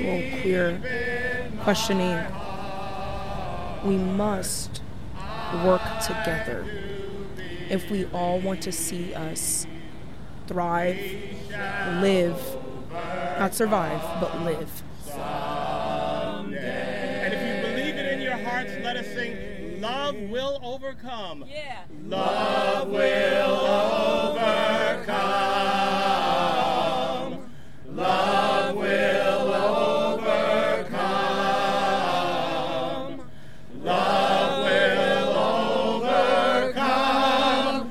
intellectual, queer questioning, we must work together if we all want to see us thrive, live, not survive, but live. And if you believe it in your hearts, let us sing, Love Will Overcome. Yeah. Love will overcome. Love will overcome. Love will overcome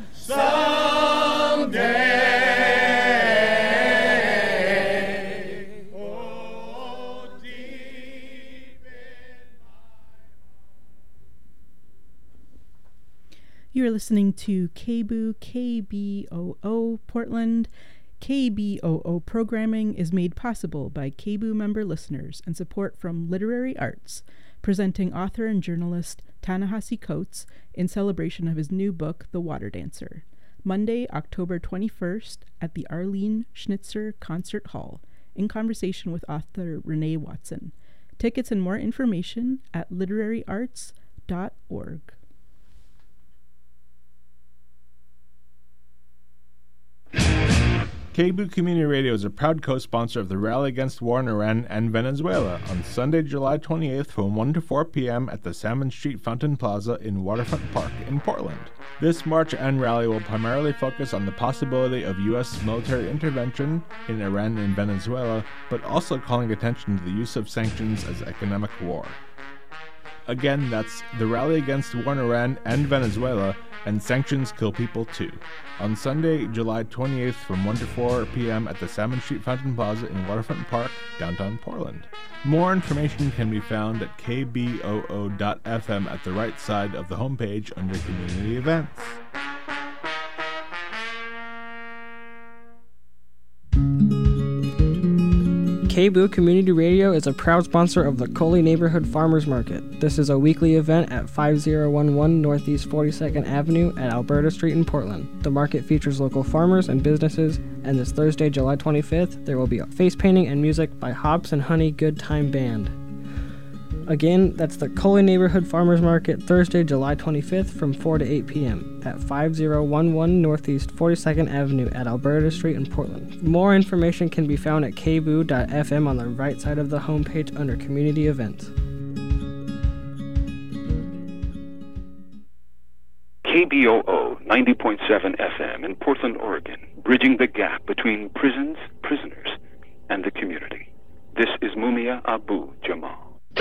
someday. Oh, deep You're listening to KBOO Portland. KBOO programming is made possible by KBOO member listeners and support from Literary Arts, presenting author and journalist Ta-Nehisi Coates in celebration of his new book, The Water Dancer, Monday, October 21st at the Arlene Schnitzer Concert Hall, in conversation with author Renee Watson. Tickets and more information at literaryarts.org. KBOO Community Radio is a proud co-sponsor of the Rally Against War in Iran and Venezuela on Sunday, July 28th from 1 to 4 p.m. at the Salmon Street Fountain Plaza in Waterfront Park in Portland. This march and rally will primarily focus on the possibility of U.S. military intervention in Iran and Venezuela, but also calling attention to the use of sanctions as economic war. Again, that's the Rally Against War in Iran and Venezuela, and Sanctions Kill People Too, on Sunday, July 28th from 1 to 4 p.m. at the Salmon Street Fountain Plaza in Waterfront Park, downtown Portland. More information can be found at kboo.fm at the right side of the homepage under Community Events. KBOO Community Radio is a proud sponsor of the Coley Neighborhood Farmers Market. This is a weekly event at 5011 Northeast 42nd Avenue at Alberta Street in Portland. The market features local farmers and businesses, and this Thursday, July 25th, there will be face painting and music by Hops and Honey Good Time Band. Again, that's the Coley Neighborhood Farmers Market, Thursday, July 25th from 4 to 8 p.m. at 5011 Northeast 42nd Avenue at Alberta Street in Portland. More information can be found at kboo.fm on the right side of the homepage under Community Events. KBOO 90.7 FM in Portland, Oregon, bridging the gap between prisons, prisoners, and the community. This is Mumia Abu Jamal.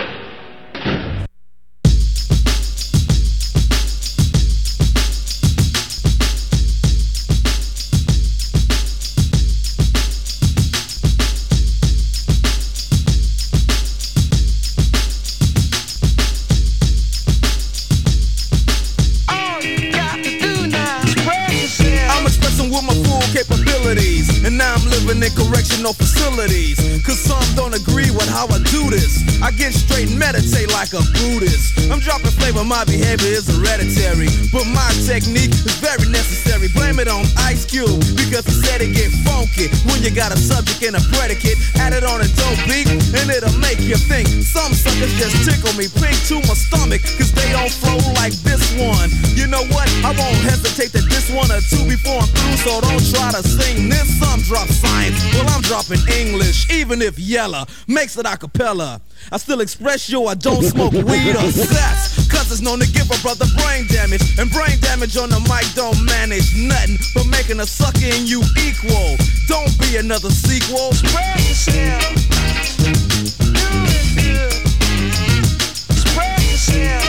And now I'm living in correctional facilities, cause some don't agree with how I do this. I get straight and meditate like a Buddhist. I'm dropping flavor, my behavior is hereditary, but my technique is very necessary. Blame it on Ice Cube, because he said it get funky when you got a subject and a predicate. Add it on a dope beat and it'll make you think. Some suckers just tickle me pink to my stomach, cause they don't flow like this one. You know what, I won't hesitate to diss one or two before I'm through, so don't try to sing this. Some drop science, well I'm dropping English, even if Yella makes it a cappella. I still express yo, I don't smoke weed or sex, cause it's known to give a brother brain damage, and brain damage on the mic don't manage nothing but making a sucker in you equal. Don't be another sequel. Spread yourself, do it good. Spread yourself.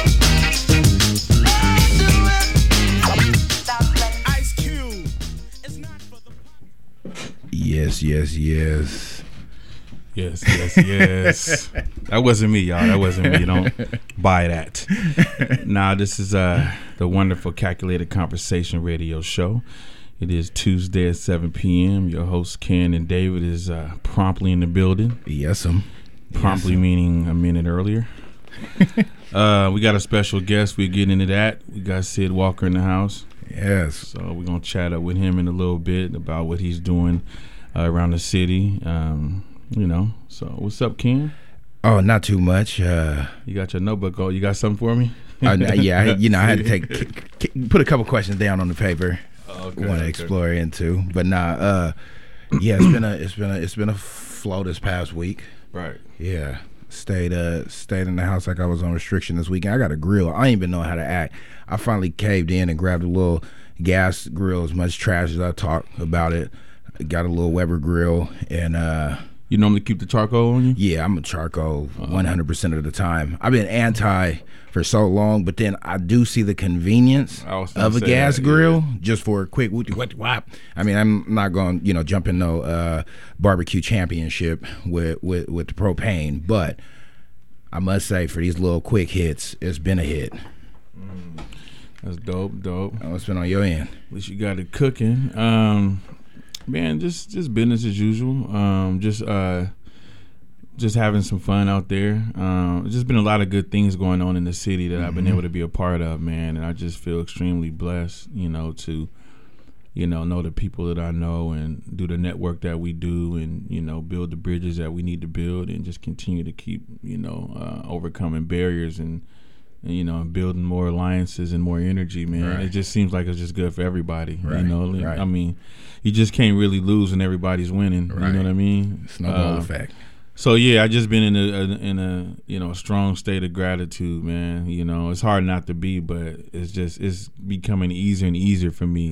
Yes. That wasn't me, y'all. That wasn't me. Don't buy that. Now, this is the wonderful Calculated Conversation radio show. It is Tuesday at 7 p.m. Your host, Ken and David, is promptly in the building. Yes, Promptly meaning a minute earlier. We got a special guest. We'll get into that. We got Sid Walker in the house. Yes. So we're going to chat up with him in a little bit about what he's doing around the city. So what's up, Ken? Oh, not too much. You got your notebook. You got something for me? Yeah, I had to put a couple questions down on the paper. Okay, Want to explore into, but yeah, it's been a flow this past week. Right. Yeah, stayed in the house like I was on restriction this weekend. I got a grill. I ain't even know how to act. I finally caved in and grabbed a little gas grill. As much trash as I talk about it, got a little Weber grill and. You normally keep the charcoal on you? Yeah, I'm a charcoal 100% of the time. I've been anti for so long, but then I do see the convenience of a gas grill just for a quick whap. I mean, I'm not going to jump in no barbecue championship with the propane, but I must say for these little quick hits, it's been a hit. That's dope. What's been on your end? At least you got it cooking. Man, just business as usual. Just having some fun out there. Just been a lot of good things going on in the city that I've been able to be a part of, man. And I just feel extremely blessed, to, know the people that I know and do the network that we do and, build the bridges that we need to build and just continue to keep, overcoming barriers and building more alliances and more energy, man. Right. It just seems like it's just good for everybody. Right. Right. I mean, you just can't really lose when everybody's winning. Right. You know what I mean? Snowball effect. So yeah, I just been in a strong state of gratitude, man. It's hard not to be, but it's becoming easier and easier for me.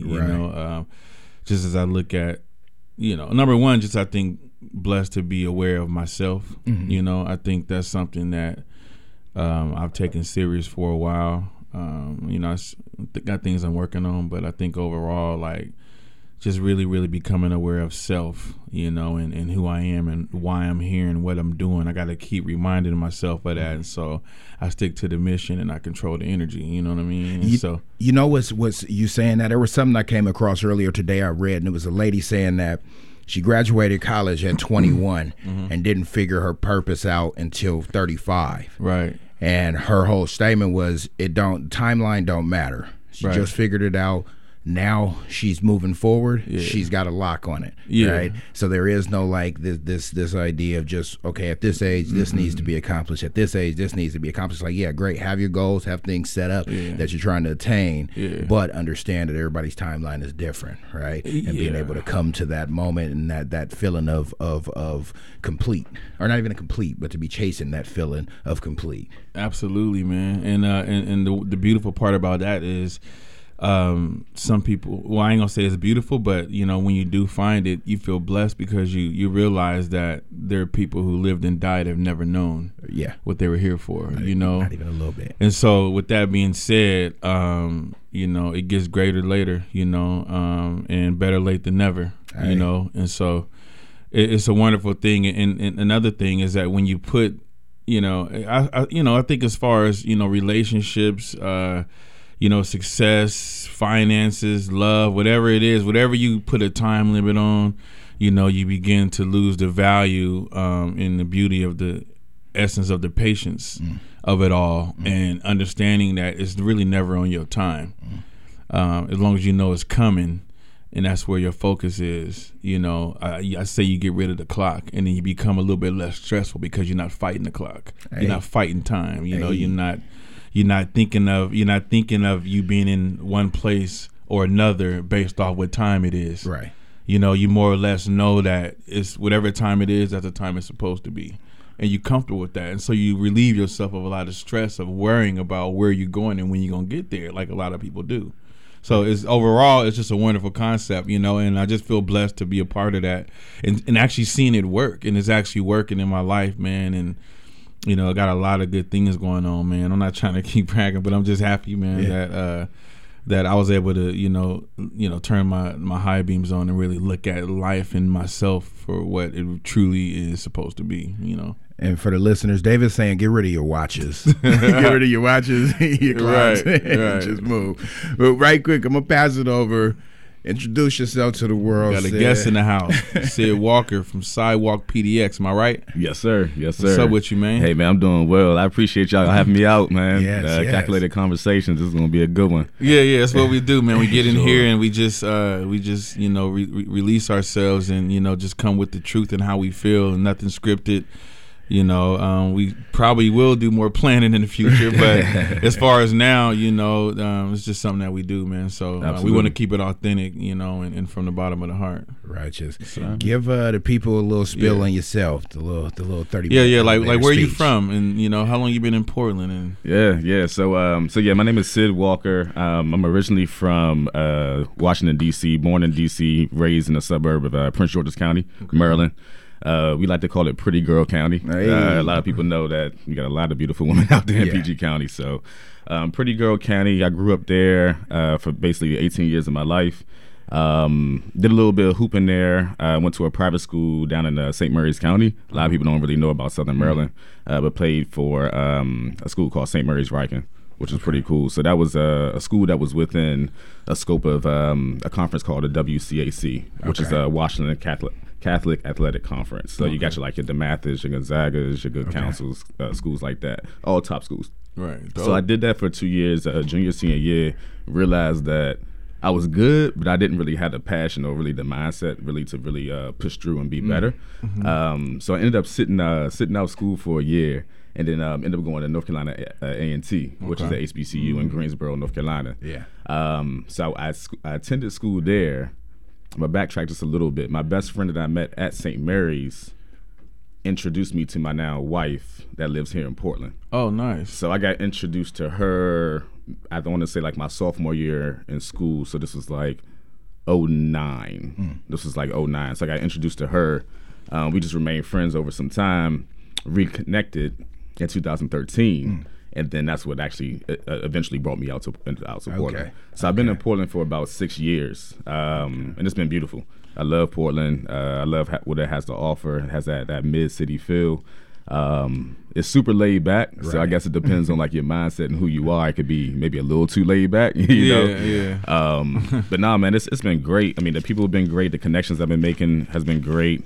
Just as I look at, number one, just I think blessed to be aware of myself. Mm-hmm. I think that's something that. I've taken serious for a while. I got things I'm working on, but I think overall, like, just really, really becoming aware of self, and who I am and why I'm here and what I'm doing. I got to keep reminding myself of that. And so I stick to the mission and I control the energy. You know what I mean? What's you saying that? There was something I came across earlier today I read, and it was a lady saying that she graduated college at 21 and didn't figure her purpose out until 35. Right. And her whole statement was, timeline don't matter. She just figured it out. Now she's moving forward. Yeah. She's got a lock on it. Yeah. Right. So there is no like this idea of just, okay, at this age this needs to be accomplished. At this age this needs to be accomplished. Like, yeah, great. Have your goals, have things set up that you're trying to attain. Yeah. But understand that everybody's timeline is different, right? And being able to come to that moment and that feeling of complete, or not even a complete, but to be chasing that feeling of complete. Absolutely, man. And the beautiful part about that is. Some people, well, I ain't gonna say it's beautiful, but when you do find it, you feel blessed because you realize that there are people who lived and died have never known what they were here for, not even a little bit. And so with that being said, it gets greater later, and better late than never, and so it's a wonderful thing. And another thing is that when you put, I think as far as, relationships, success, finances, love, whatever it is, whatever you put a time limit on, you begin to lose the value in the beauty of the essence of the patience of it all, and understanding that it's really never on your time. As long as it's coming, and that's where your focus is. I say you get rid of the clock, and then you become a little bit less stressful because you're not fighting the clock. You're not fighting time. You're not thinking of you being in one place or another based off what time it is. Right. You more or less know that it's whatever time it is, that's the time it's supposed to be. And you're comfortable with that. And so you relieve yourself of a lot of stress of worrying about where you're going and when you're going to get there, like a lot of people do. So it's just a wonderful concept, and I just feel blessed to be a part of that and actually seeing it work. And it's actually working in my life, man. And I got a lot of good things going on, man. I'm not trying to keep bragging, but I'm just happy, man, that I was able to, turn my high beams on and really look at life and myself for what it truly is supposed to be, And for the listeners, David's saying, get rid of your watches. Get rid of your watches, your clocks, and just move. But right quick, I'm going to pass it over. Introduce yourself to the world. Got a guest in the house. Sid Walker from Sidewalk PDX. Am I right? Yes, sir. Yes, sir. What's up with you, man? Hey, man, I'm doing well. I appreciate y'all having me out, man. Yes. Calculated Conversations. This is going to be a good one. Yeah, that's what we do, man. We get in here and we just release ourselves and, just come with the truth and how we feel and nothing scripted. We probably will do more planning in the future, but as far as now, it's just something that we do, man. So we want to keep it authentic, and from the bottom of the heart. Righteous. So, give the people a little spill on yourself, the little 30 minutes. Yeah, like where are you from, and how long you been in Portland? And yeah. So my name is Sid Walker. I'm originally from Washington D.C., born in D.C., raised in a suburb of Prince George's County, Maryland. We like to call it Pretty Girl County. Hey. A lot of people know that we got a lot of beautiful women out there in PG County. So Pretty Girl County, I grew up there for basically 18 years of my life. Did a little bit of hooping there. Went to a private school down in St. Mary's County. A lot of people don't really know about Southern Maryland, but played for a school called St. Mary's Riken, which is pretty cool. So that was a school that was within a scope of a conference called the WCAC, which is Washington Catholic Athletic Conference. So you got your DeMathis, your Gonzagas, your Good Counsels, schools like that, all top schools. Right. So I did that for 2 years, junior, senior year, realized that I was good, but I didn't really have the passion or really the mindset really to really push through and be better. Mm-hmm. So I ended up sitting out school for a year, and then ended up going to North Carolina A&T, which is the HBCU in Greensboro, North Carolina. Yeah. So I attended school there. I'm going to backtrack just a little bit. My best friend that I met at St. Mary's introduced me to my now wife that lives here in Portland. Oh, nice. So I got introduced to her, I don't want to say like my sophomore year in school. So this was like 2009. This was like 2009. So I got introduced to her. We just remained friends over some time, reconnected in 2013. And then that's what actually eventually brought me out to Portland. So I've been in Portland for about 6 years, and it's been beautiful. I love Portland. I love what it has to offer. It has that mid-city feel. It's super laid back, so I guess it depends on like your mindset and who you are. It could be maybe a little too laid back, you know. Yeah. But nah, man, it's been great. I mean, the people have been great. The connections I've been making has been great.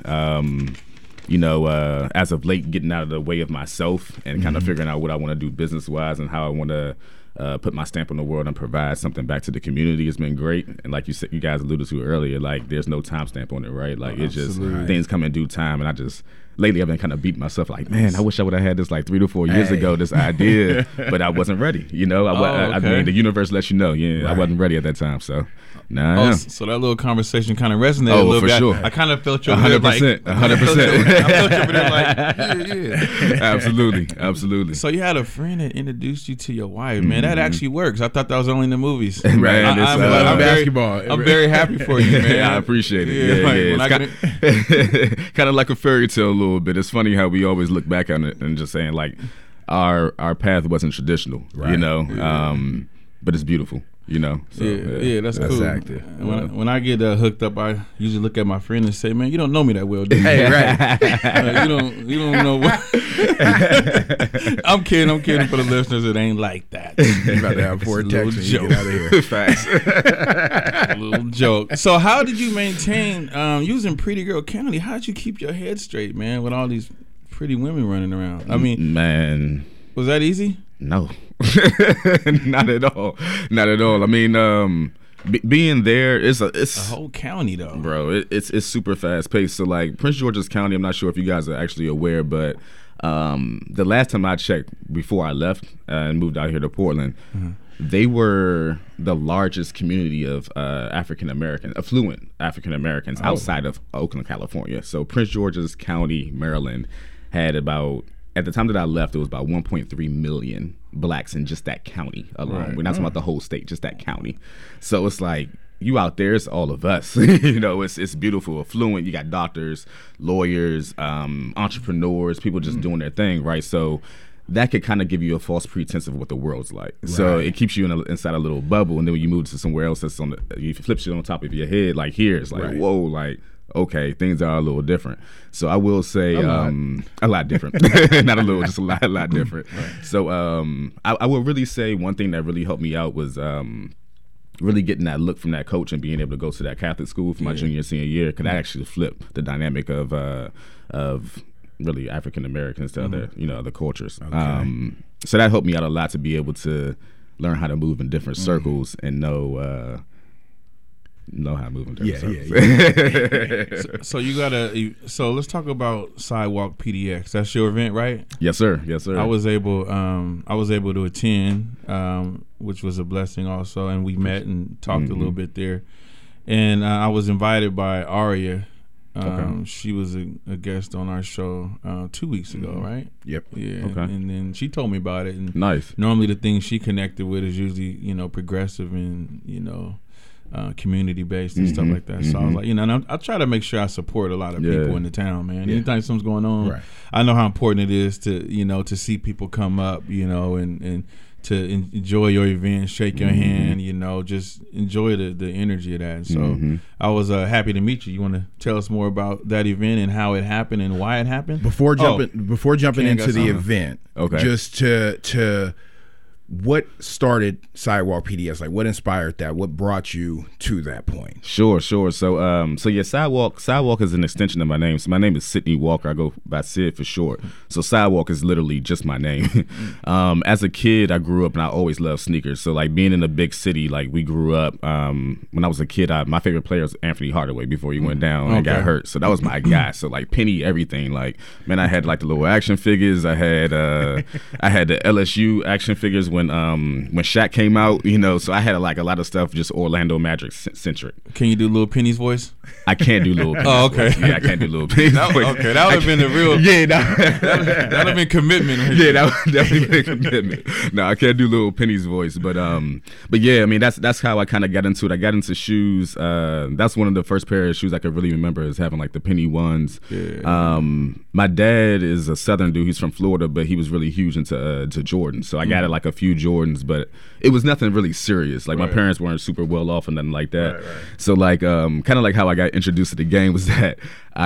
As of late, getting out of the way of myself and kind of figuring out what I want to do business-wise and how I want to put my stamp on the world and provide something back to the community has been great. And like you said, you guys alluded to earlier, like there's no timestamp on it, right? Like it's just things come in due time. And lately I've been kind of beating myself like, man, I wish I would have had this like 3 to 4 years ago, this idea, but I wasn't ready. I mean, the universe lets you know. I wasn't ready at that time. So, nah. So that little conversation kind of resonated a little bit. Sure. I kind of felt you over there like 100%. I felt you over there like, yeah. Absolutely. So you had a friend that introduced you to your wife, man. That actually works. I thought that was only in the movies. Man, I'm basketball. I'm very happy for you, man. I appreciate it. It's kind of like a fairy tale a little bit. It's funny how we always look back on it and just saying like our path wasn't traditional, but it's beautiful. So, that's cool. Active. When I get hooked up, I usually look at my friend and say, "Man, you don't know me that well, do you?" Hey, right. You don't know what. I'm kidding for the listeners. It ain't like that. You about to have poor text and you get out of here. Facts. A little joke. So, how did you maintain? You was in Pretty Girl County. How did you keep your head straight, man, with all these pretty women running around? I mean, man, was that easy? No. Not at all. I mean, being there, it's a whole county though, bro. It's super fast paced. So like Prince George's County, I'm not sure if you guys are actually aware, but the last time I checked before I left and moved out here to Portland, they were the largest community of affluent African Americans outside of Oakland, California. So Prince George's County, Maryland, had about, at the time that I left, it was about 1.3 million blacks in just that county alone. Right. We're not talking about the whole state, just that county. So it's like, you out there, it's all of us. It's beautiful, affluent. You got doctors, lawyers, entrepreneurs, people just doing their thing, right? So that could kind of give you a false pretense of what the world's like. Right. So it keeps you inside a little bubble, and then when you move to somewhere else that's you flip shit on top of your head, like here, it's like, whoa, like, okay, things are a little different. So I will say a lot different. Not a little, just a lot different. Right. So I will really say one thing that really helped me out was really getting that look from that coach and being able to go to that Catholic school for my junior and senior year, because that actually flipped the dynamic of really African Americans to other other cultures. Okay. So that helped me out a lot to be able to learn how to move in different circles and know how to move in different circles. So you gotta. So let's talk about Sidewalk PDX. That's your event, right? Yes, sir. Yes, sir. I was able to attend, which was a blessing also, and we met and talked a little bit there. And I was invited by Aria. She was a guest on our show 2 weeks ago, right? Yep. Yeah. Okay. And then she told me about it. And nice. Normally, the things she connected with is usually progressive and community based and stuff like that. So I was like, and I try to make sure I support a lot of people in the town, man. Anytime something's going on, I know how important it is to to see people come up, and to enjoy your event, shake your hand, just enjoy the energy of that. So I was happy to meet you. You want to tell us more about that event and how it happened and why it happened? Before jumping into the event, just to what started Sidewalk PDX? Like, what inspired that? What brought you to that point? Sure. So yeah, Sidewalk is an extension of my name. So my name is Sidney Walker. I go by Sid for short. So Sidewalk is literally just my name. As a kid, I grew up and I always loved sneakers. So like being in a big city, like we grew up. When I was a kid, my favorite player was Anthony Hardaway before he went down and got hurt. So that was my guy. So like Penny, everything. Like, man, I had like the little action figures. I had the LSU action figures when Shaq came out, so I had like a lot of stuff just Orlando Magic centric. Can you do Lil Penny's voice? I can't do Lil Penny's okay. voice. Yeah, I can't do Lil Penny's voice. Okay, that would have been the real. Yeah, that would have been commitment. Yeah, that would definitely been commitment. No, I can't do Lil Penny's voice, but yeah, I mean that's how I kind of got into it. I got into shoes. That's one of the first pair of shoes I could really remember is having like the Penny ones. Yeah. My dad is a Southern dude. He's from Florida, but he was really huge into Jordan. So I got like a few Jordans, but it was nothing really serious. Like my parents weren't super well off and nothing like that. Right. So like kind of like how I got introduced to the game was that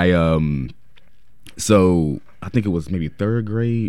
so I think it was maybe third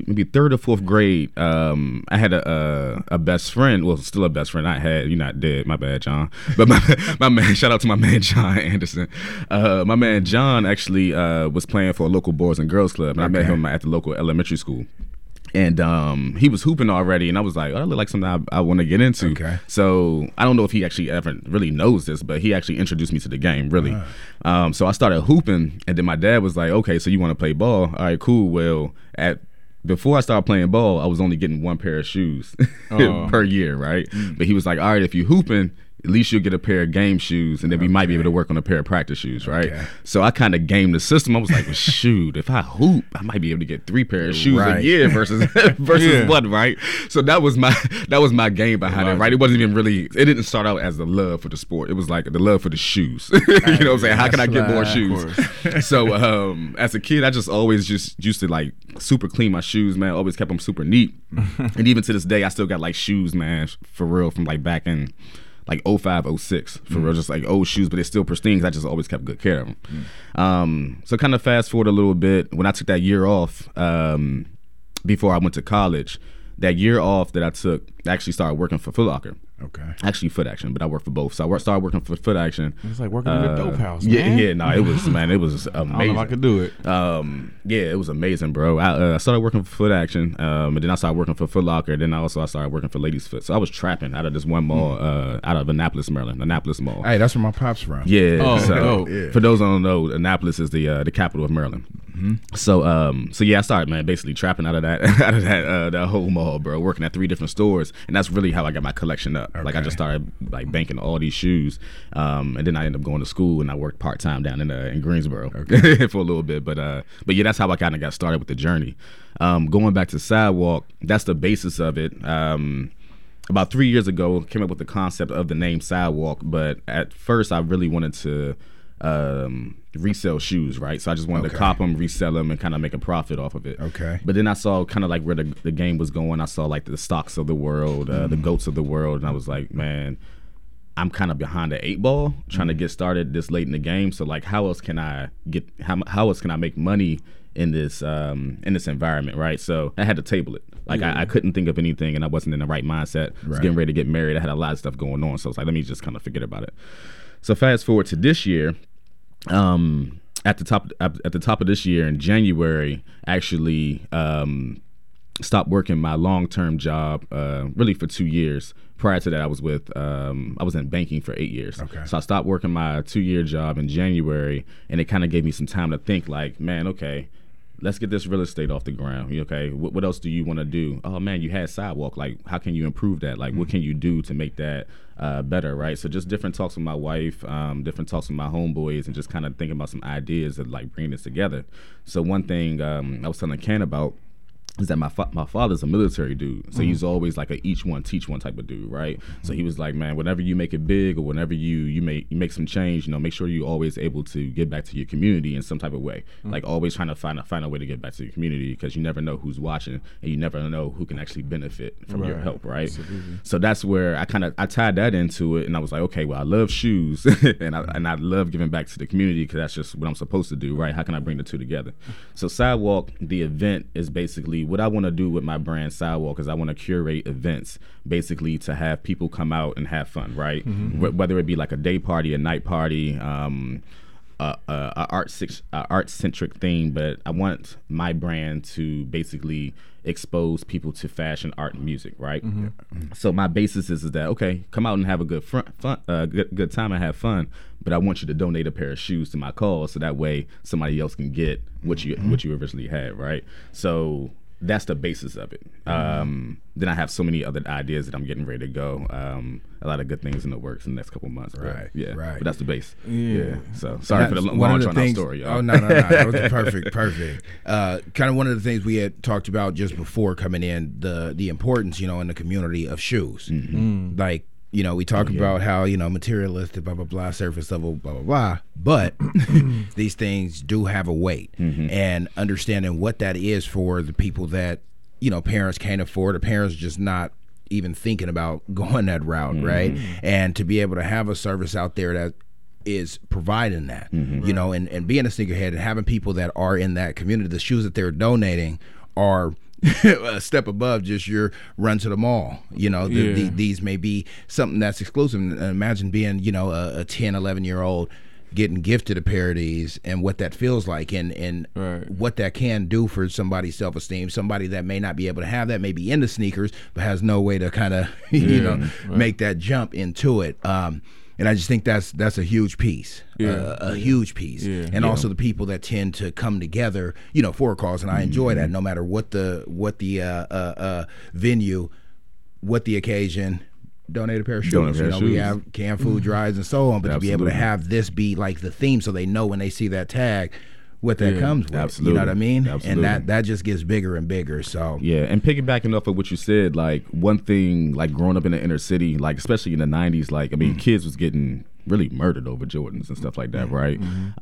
or fourth grade. I had a best friend, well, still a best friend. You're not dead, my bad, John. But my man, shout out to my man John Anderson. My man John actually was playing for a local Boys and Girls Club, and I met him at the local elementary school. And he was hooping already, and I was like, oh, that look like something I want to get into. Okay. So I don't know if he actually ever really knows this, but he actually introduced me to the game, really. So I started hooping, and then my dad was like, okay, so you want to play ball? All right, cool. Well, before I started playing ball, I was only getting one pair of shoes per year, right? But he was like, all right, if you hooping, at least you'll get a pair of game shoes, and then we might be able to work on a pair of practice shoes, right? Okay. So I kind of gamed the system. I was like, well, shoot, if I hoop, I might be able to get 3 pairs of shoes a year versus one, right? So that was my game behind it, right? It wasn't even really, it didn't start out as the love for the sport. It was like the love for the shoes. You know what I'm saying? How can I get more shoes? So as a kid, I just always just used to like super clean my shoes, man. Always kept them super neat. And even to this day, I still got like shoes, man, for real, from like back in like 05, 06, for real, just like old shoes, but they're still pristine because I just always kept good care of them. So kind of fast forward a little bit, when I took that year off before I went to college, that year off that I took, I actually started working for Foot Locker. Okay. Actually Foot Action, but I worked for both. So I started working for Foot Action. It's like working in a dope house, man. Yeah, no, it was amazing. I don't know if I could do it. Yeah, it was amazing, bro. I started working for Foot Action, and then I started working for Foot Locker. Then I started working for Ladies Foot. So I was trapping out of this one mall, out of Annapolis, Maryland, Annapolis Mall. Hey, that's where my pops from. Yeah. Yeah. For those who don't know, Annapolis is the capital of Maryland. So yeah, I started, man, basically trapping out of that whole mall, bro. Working at 3 different stores, and that's really how I got my collection up. Okay. Like I just started like banking all these shoes, and then I ended up going to school and I worked part time down in Greensboro for a little bit. But yeah, that's how I kind of got started with the journey. Going back to Sidewalk, that's the basis of it. About 3 years ago, came up with the concept of the name Sidewalk, but at first I really wanted to resell shoes, right? So I just wanted to cop them, resell them, and kind of make a profit off of it. Okay. But then I saw kind of like where the game was going. I saw like the stocks of the world, the GOATs of the world, and I was like, man, I'm kind of behind the 8 ball trying to get started this late in the game. So like, how else can I make money in this environment, right? So I had to table it. Like I couldn't think of anything, and I wasn't in the right mindset. I was getting ready to get married. I had a lot of stuff going on, so it's like, let me just kind of forget about it. So fast forward to this year. At the top of this year in January, actually stopped working my long-term job really for 2 years. Prior to that, I was in banking for 8 years. Okay. So I stopped working my 2-year job in January, and it kind of gave me some time to think, like, man, okay, let's get this real estate off the ground. Okay, what else do you want to do? Oh man, you had Sidewalk. Like, how can you improve that? Like, what can you do to make that better? Right. So just different talks with my wife, different talks with my homeboys, and just kind of thinking about some ideas of like bringing this together. So one thing I was telling Ken about is that my father's a military dude, so he's always like a each one teach one type of dude, right? So he was like, man, whenever you make it big or whenever you make some change, make sure you're always able to get back to your community in some type of way. Like always trying to find a way to get back to your community, because you never know who's watching and you never know who can actually benefit from your help, right? Absolutely. So that's where I tied that into it, and I was like, okay, well, I love shoes and I love giving back to the community, because that's just what I'm supposed to do, right? How can I bring the two together? So Sidewalk, the event, is basically what I want to do with my brand Sidewalk. Is I want to curate events basically to have people come out and have fun, right? Whether it be like a day party, a night party, art-centric theme, but I want my brand to basically expose people to fashion, art, and music, right? So my basis is that, okay, come out and have a good good time and have fun, but I want you to donate a pair of shoes to my cause, so that way somebody else can get what you originally had, right? So that's the basis of it. Then I have so many other ideas that I'm getting ready to go. A lot of good things in the works in the next couple of months. Right. But that's the base. Yeah. So sorry for the long drawn out story, y'all. Oh no. That was perfect. Kind of one of the things we had talked about just before coming in, the importance, in the community of shoes. Like, we talk about how, materialistic, blah, blah, blah, surface level, blah, blah, blah. But these things do have a weight. And understanding what that is for the people that, parents can't afford, or parents just not even thinking about going that route, right? And to be able to have a service out there that is providing that, and being a sneakerhead and having people that are in that community, the shoes that they're donating are a step above just your run to the mall. These may be something that's exclusive. Imagine being, a 10, 11-year-old getting gifted a pair of these, and what that feels like, and what that can do for somebody's self-esteem. Somebody that may not be able to have that, may be into sneakers, but has no way to kind of, make that jump into it. And I just think that's a huge piece, a huge piece. And also the people that tend to come together, for a cause. And I enjoy that, no matter what the venue, what the occasion. Donate a pair of shoes. We have canned food drives and so on, but to be able to have this be like the theme, so they know when they see that tag what that comes with. Absolutely. You know what I mean? Absolutely. And that just gets bigger and bigger. So and piggybacking off of what you said, like one thing, like growing up in the inner city, like especially in the 90s, like kids was getting really murdered over Jordans and stuff like that, right?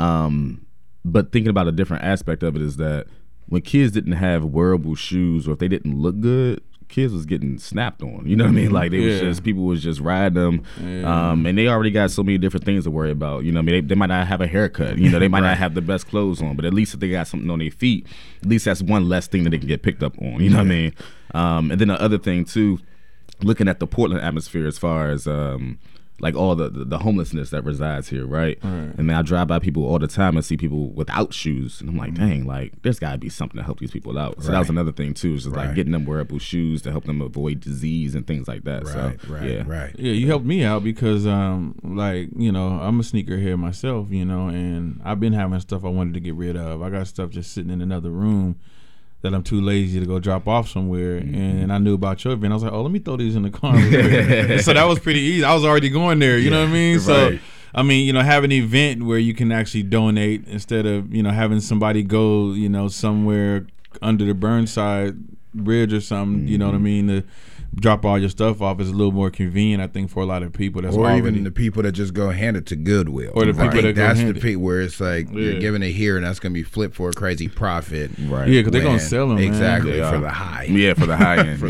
But thinking about a different aspect of it is that when kids didn't have wearable shoes, or if they didn't look good, kids was getting snapped on. You know what I mean? Like people was just riding them, and they already got so many different things to worry about. They might not have a haircut. They might not have the best clothes on, but at least if they got something on their feet, at least that's one less thing that they can get picked up on. You know what I mean? And then the other thing too, looking at the Portland atmosphere as far as like all the homelessness that resides here, right? And then I drive by people all the time and see people without shoes, and I'm like, dang, like there's got to be something to help these people out. So that was another thing too, is just like getting them wearable shoes to help them avoid disease and things like that. Yeah, you helped me out because I'm a sneakerhead myself, and I've been having stuff I wanted to get rid of. I got stuff just sitting in another room that I'm too lazy to go drop off somewhere, and I knew about your event. I was like, let me throw these in the car. So that was pretty easy. I was already going there, you know what I mean? So, have an event where you can actually donate instead of, having somebody go, somewhere under the Burnside Bridge or something, you know what I mean, to drop all your stuff off is a little more convenient, I think, for a lot of people. Even the people that just go hand it to Goodwill. Or the people that that's the people where it's like you're giving it here and that's going to be flipped for a crazy profit. Right. Yeah, because they're going to sell them. Exactly, for the high. Yeah, for the high end.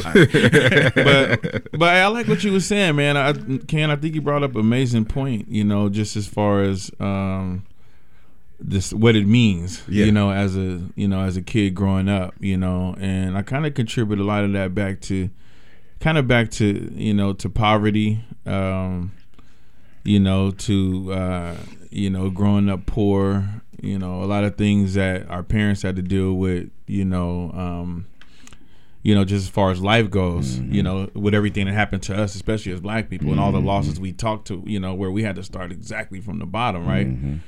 But I like what you were saying, man. I think you brought up an amazing point, just as far as what it means, you know, as a kid growing up, you know, and I kind of contribute a lot of that back to you know, to poverty, you know, to you know, growing up poor, you know, a lot of things that our parents had to deal with, you know, just as far as life goes, you know, with everything that happened to us, especially as Black people, and all the losses we talked to, you know, where we had to start exactly from the bottom, right?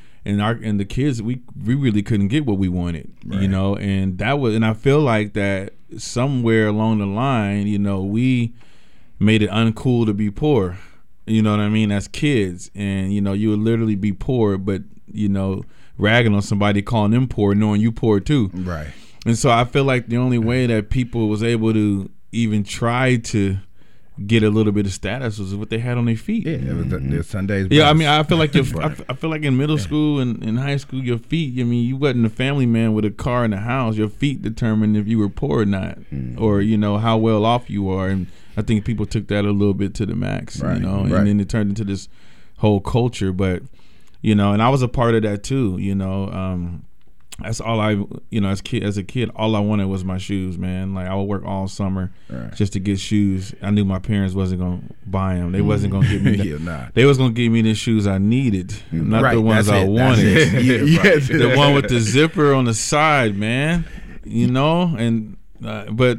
And the kids, we really couldn't get what we wanted, you know, and I feel like that somewhere along the line, you know, we made it uncool to be poor, you know what I mean, as kids. And, you know, you would literally be poor, but, you know, ragging on somebody, calling them poor, knowing you poor too. Right. And so I feel like the only way that people was able to even try to get a little bit of status was what they had on their feet. Yeah, it was their Sundays. Yeah, I mean, I feel like I feel like in middle school and in high school, your feet. I mean, you wasn't a family man with a car and a house. Your feet determined if you were poor or not, or you know how well off you are. And I think people took that a little bit to the max, you know, and then it turned into this whole culture. But you know, and I was a part of that too. You know, that's all you know, as a kid, all I wanted was my shoes, man. Like I would work all summer just to get shoes. I knew my parents wasn't gonna buy them. They wasn't gonna give me. They was gonna give me the shoes I needed, not the ones I wanted. The one with the zipper on the side, man. You know, and but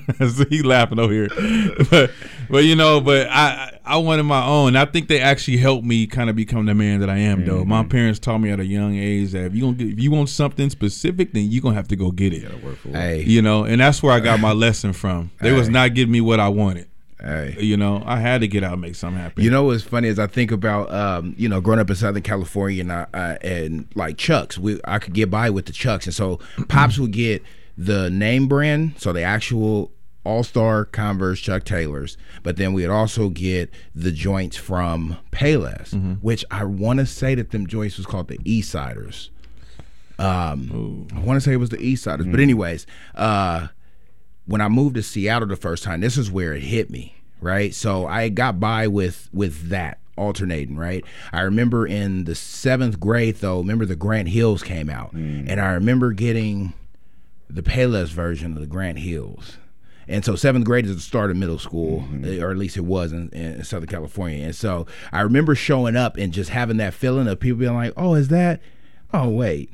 he laughing over here, but you know, but I wanted my own. I think they actually helped me kind of become the man that I am. Though my parents taught me at a young age that if you want something specific, then you gonna have to go get it. You know, and that's where I got my lesson from. They was not giving me what I wanted. You know, I had to get out and make something happen. You know what's funny is I think about you know, growing up in Southern California and like Chucks. I could get by with the Chucks, and so Pops would get the name brand, so the actual All-Star Converse Chuck Taylors, but then we'd also get the joints from Payless, which I want to say that them joints was called the Eastsiders. I want to say it was the Eastsiders, but anyways, when I moved to Seattle the first time, this is where it hit me, right? So I got by with that alternating, right? I remember in the 7th grade though, remember the Grant Hills came out, and I remember getting the Payless version of the Grant Hills. And so 7th grade is the start of middle school, or at least it was in Southern California. And so I remember showing up and just having that feeling of people being like, oh, is that? Oh, wait.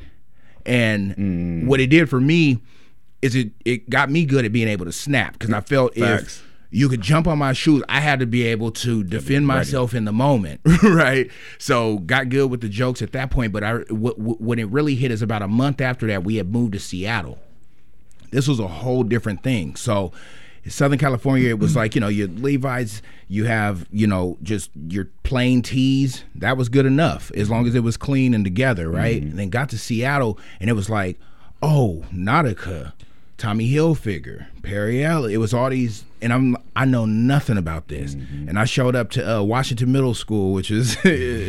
And what it did for me is it got me good at being able to snap, because I felt if you could jump on my shoes, I had to be able to defend myself in the moment, right? So got good with the jokes at that point. But when it really hit is about a month after that, we had moved to Seattle. This was a whole different thing. So in Southern California, it was like, you know, your Levi's, you have, you know, just your plain tees. That was good enough as long as it was clean and together, right? And then got to Seattle, and it was like, oh, Nautica, Tommy Hilfiger, Perry Elliott. It was all these, and I know nothing about this. And I showed up to Washington Middle School, which is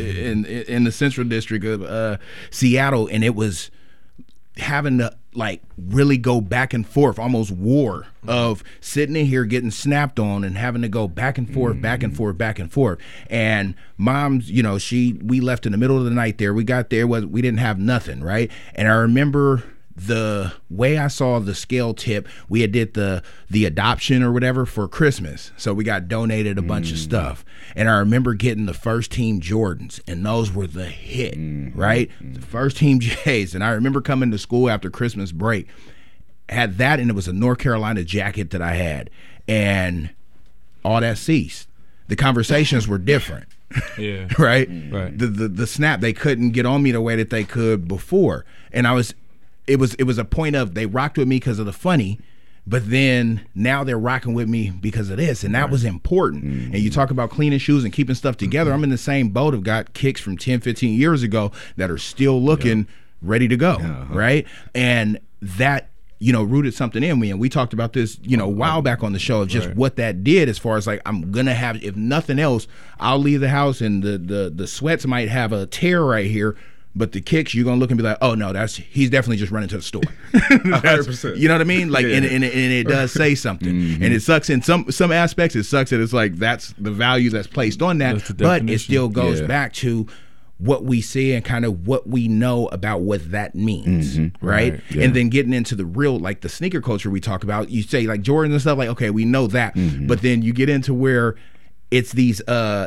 in the Central District of Seattle, and it was having to like really go back and forth, almost war of sitting in here getting snapped on and having to go back and forth, back and forth, back and forth. And Mom's, you know, we left in the middle of the night there. We got there, we didn't have nothing, right? And I remember the way I saw the scale tip, we had did the adoption or whatever for Christmas. So we got donated a bunch of stuff. And I remember getting the First Team Jordans, and those were the hit, right? The First Team J's. And I remember coming to school after Christmas break, had that, and it was a North Carolina jacket that I had. And all that ceased. The conversations were different. Yeah. Right? The snap, they couldn't get on me the way that they could before. And it was a point of they rocked with me because of the funny, but then now they're rocking with me because of this, and that was important. And you talk about cleaning shoes and keeping stuff together. I'm in the same boat. I've got kicks from 10, 15 years ago that are still looking ready to go, right? And that, you know, rooted something in me. And we talked about this, you know, a while back on the show of just what that did as far as like, I'm going to have, if nothing else, I'll leave the house and the sweats might have a tear right here, but the kicks, you're gonna look and be like, oh no, he's definitely just running to the store. 100%. You know what I mean? Like, and it does say something. And it sucks in some aspects. It sucks that it's like that's the value that's placed on that. But it still goes back to what we see and kind of what we know about what that means, right? Yeah. And then getting into the real, like the sneaker culture we talk about, you say like Jordan and stuff, like, okay, we know that. But then you get into where it's these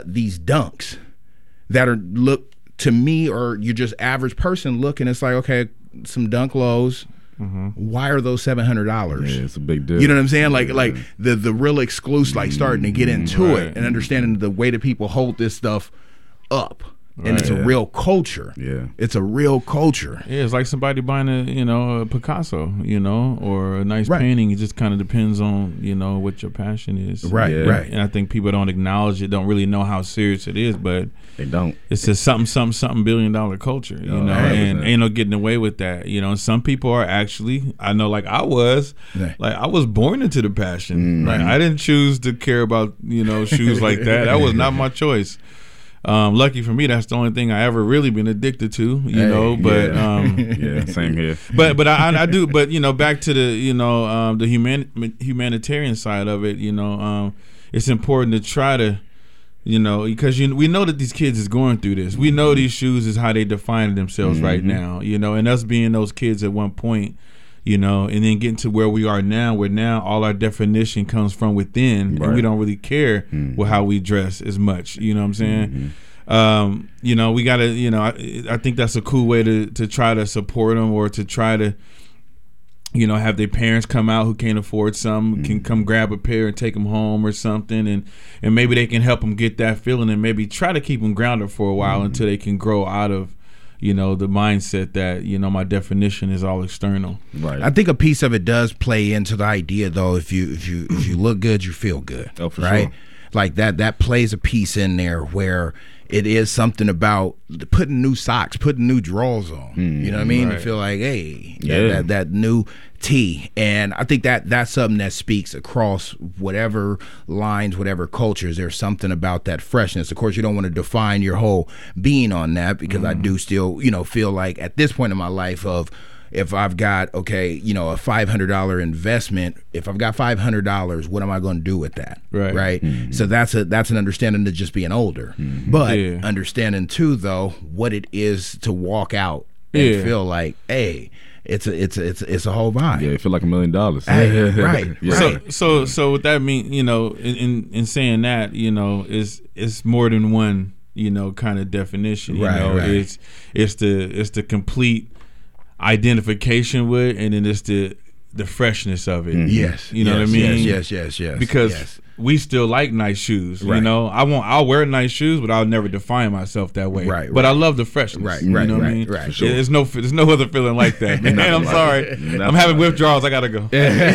dunks that are, look to me, or you're just average person looking, it's like, okay, some dunk lows. Why are those $700? Yeah, it's a big deal. You know what I'm saying? Like the real exclusive, like starting to get into it and understanding the way that people hold this stuff up. And it's a real culture. Yeah, it's a real culture. Yeah, it's like somebody buying a Picasso, or a nice painting. It just kind of depends on what your passion is. Right. And I think people don't acknowledge it, don't really know how serious it is, but they don't. It's a something billion-dollar culture, and ain't no getting away with that. And some people are actually, I know, like I was, like I was born into the passion. Like I didn't choose to care about shoes like that. That was not my choice. Lucky for me, that's the only thing I ever really been addicted to, But yeah, same here. But I do. But back to the the humanitarian side of it. It's important to try to, because we know that these kids is going through this. We know these shoes is how they define themselves right now. And us being those kids at one point. And then getting to where we are now, where now all our definition comes from within, and we don't really care with how we dress as much. You know what I'm saying? We gotta, I think that's a cool way to try to support them, or to try to, have their parents come out who can't afford some, can come grab a pair and take them home or something, and maybe they can help them get that feeling, and maybe try to keep them grounded for a while until they can grow out of the mindset that, my definition is all external. Right. I think a piece of it does play into the idea, though, if you look good, you feel good. Oh, for right? sure. Like that plays a piece in there where it is something about putting new socks, putting new drawers on. You know what I mean? Right. To feel like, hey, that new tee. And I think that's something that speaks across whatever lines, whatever cultures. There's something about that freshness. Of course, you don't want to define your whole being on that, because I do still, feel like at this point in my life of, if I've got, a $500 investment, if I've got $500, what am I going to do with that? Right. So that's an understanding to just being older, but understanding too, though, what it is to walk out and feel like, hey, it's a whole vibe. Yeah, it feel like $1 million. Right. Yeah. So what that mean, in saying that, it's more than one, kind of definition. Right. It's the complete identification with, and then it's the freshness of it. Yes. You know what I mean? Yes. Because we still like nice shoes. I'll wear nice shoes, but I'll never define myself that way. But I love the freshness. Right. You know what I mean? Right. Sure. There's no other feeling like that, man. I'm sorry. I'm having withdrawals. I gotta go.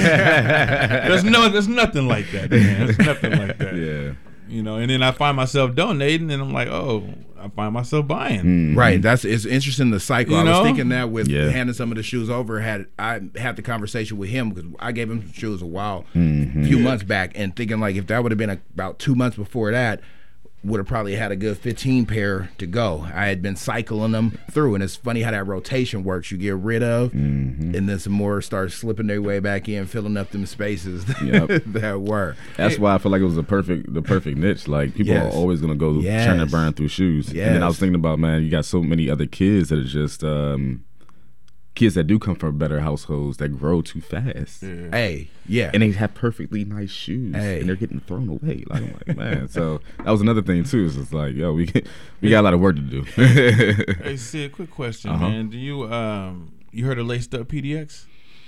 There's nothing like that, man. There's nothing like that. Yeah. And then I find myself donating, and I'm like, oh, I find myself buying. Right. It's interesting, the cycle. I was thinking that with handing some of the shoes over. I had the conversation with him, because I gave him some shoes a few months back, and thinking like if that would have been about 2 months before that, would have probably had a good 15 pair to go. I had been cycling them through, and it's funny how that rotation works. You get rid of, and then some more start slipping their way back in, filling up them spaces that were. That's why I feel like it was the perfect niche. Like people are always gonna go trying to burn through shoes. And then I was thinking about, man, you got so many other kids that are just kids that do come from better households that grow too fast. And they have perfectly nice shoes, and they're getting thrown away. Like, I'm like, man. So that was another thing too. So it's like, yo, we got a lot of work to do. Hey, Sid, quick question, man. Do you heard of Laced Up PDX?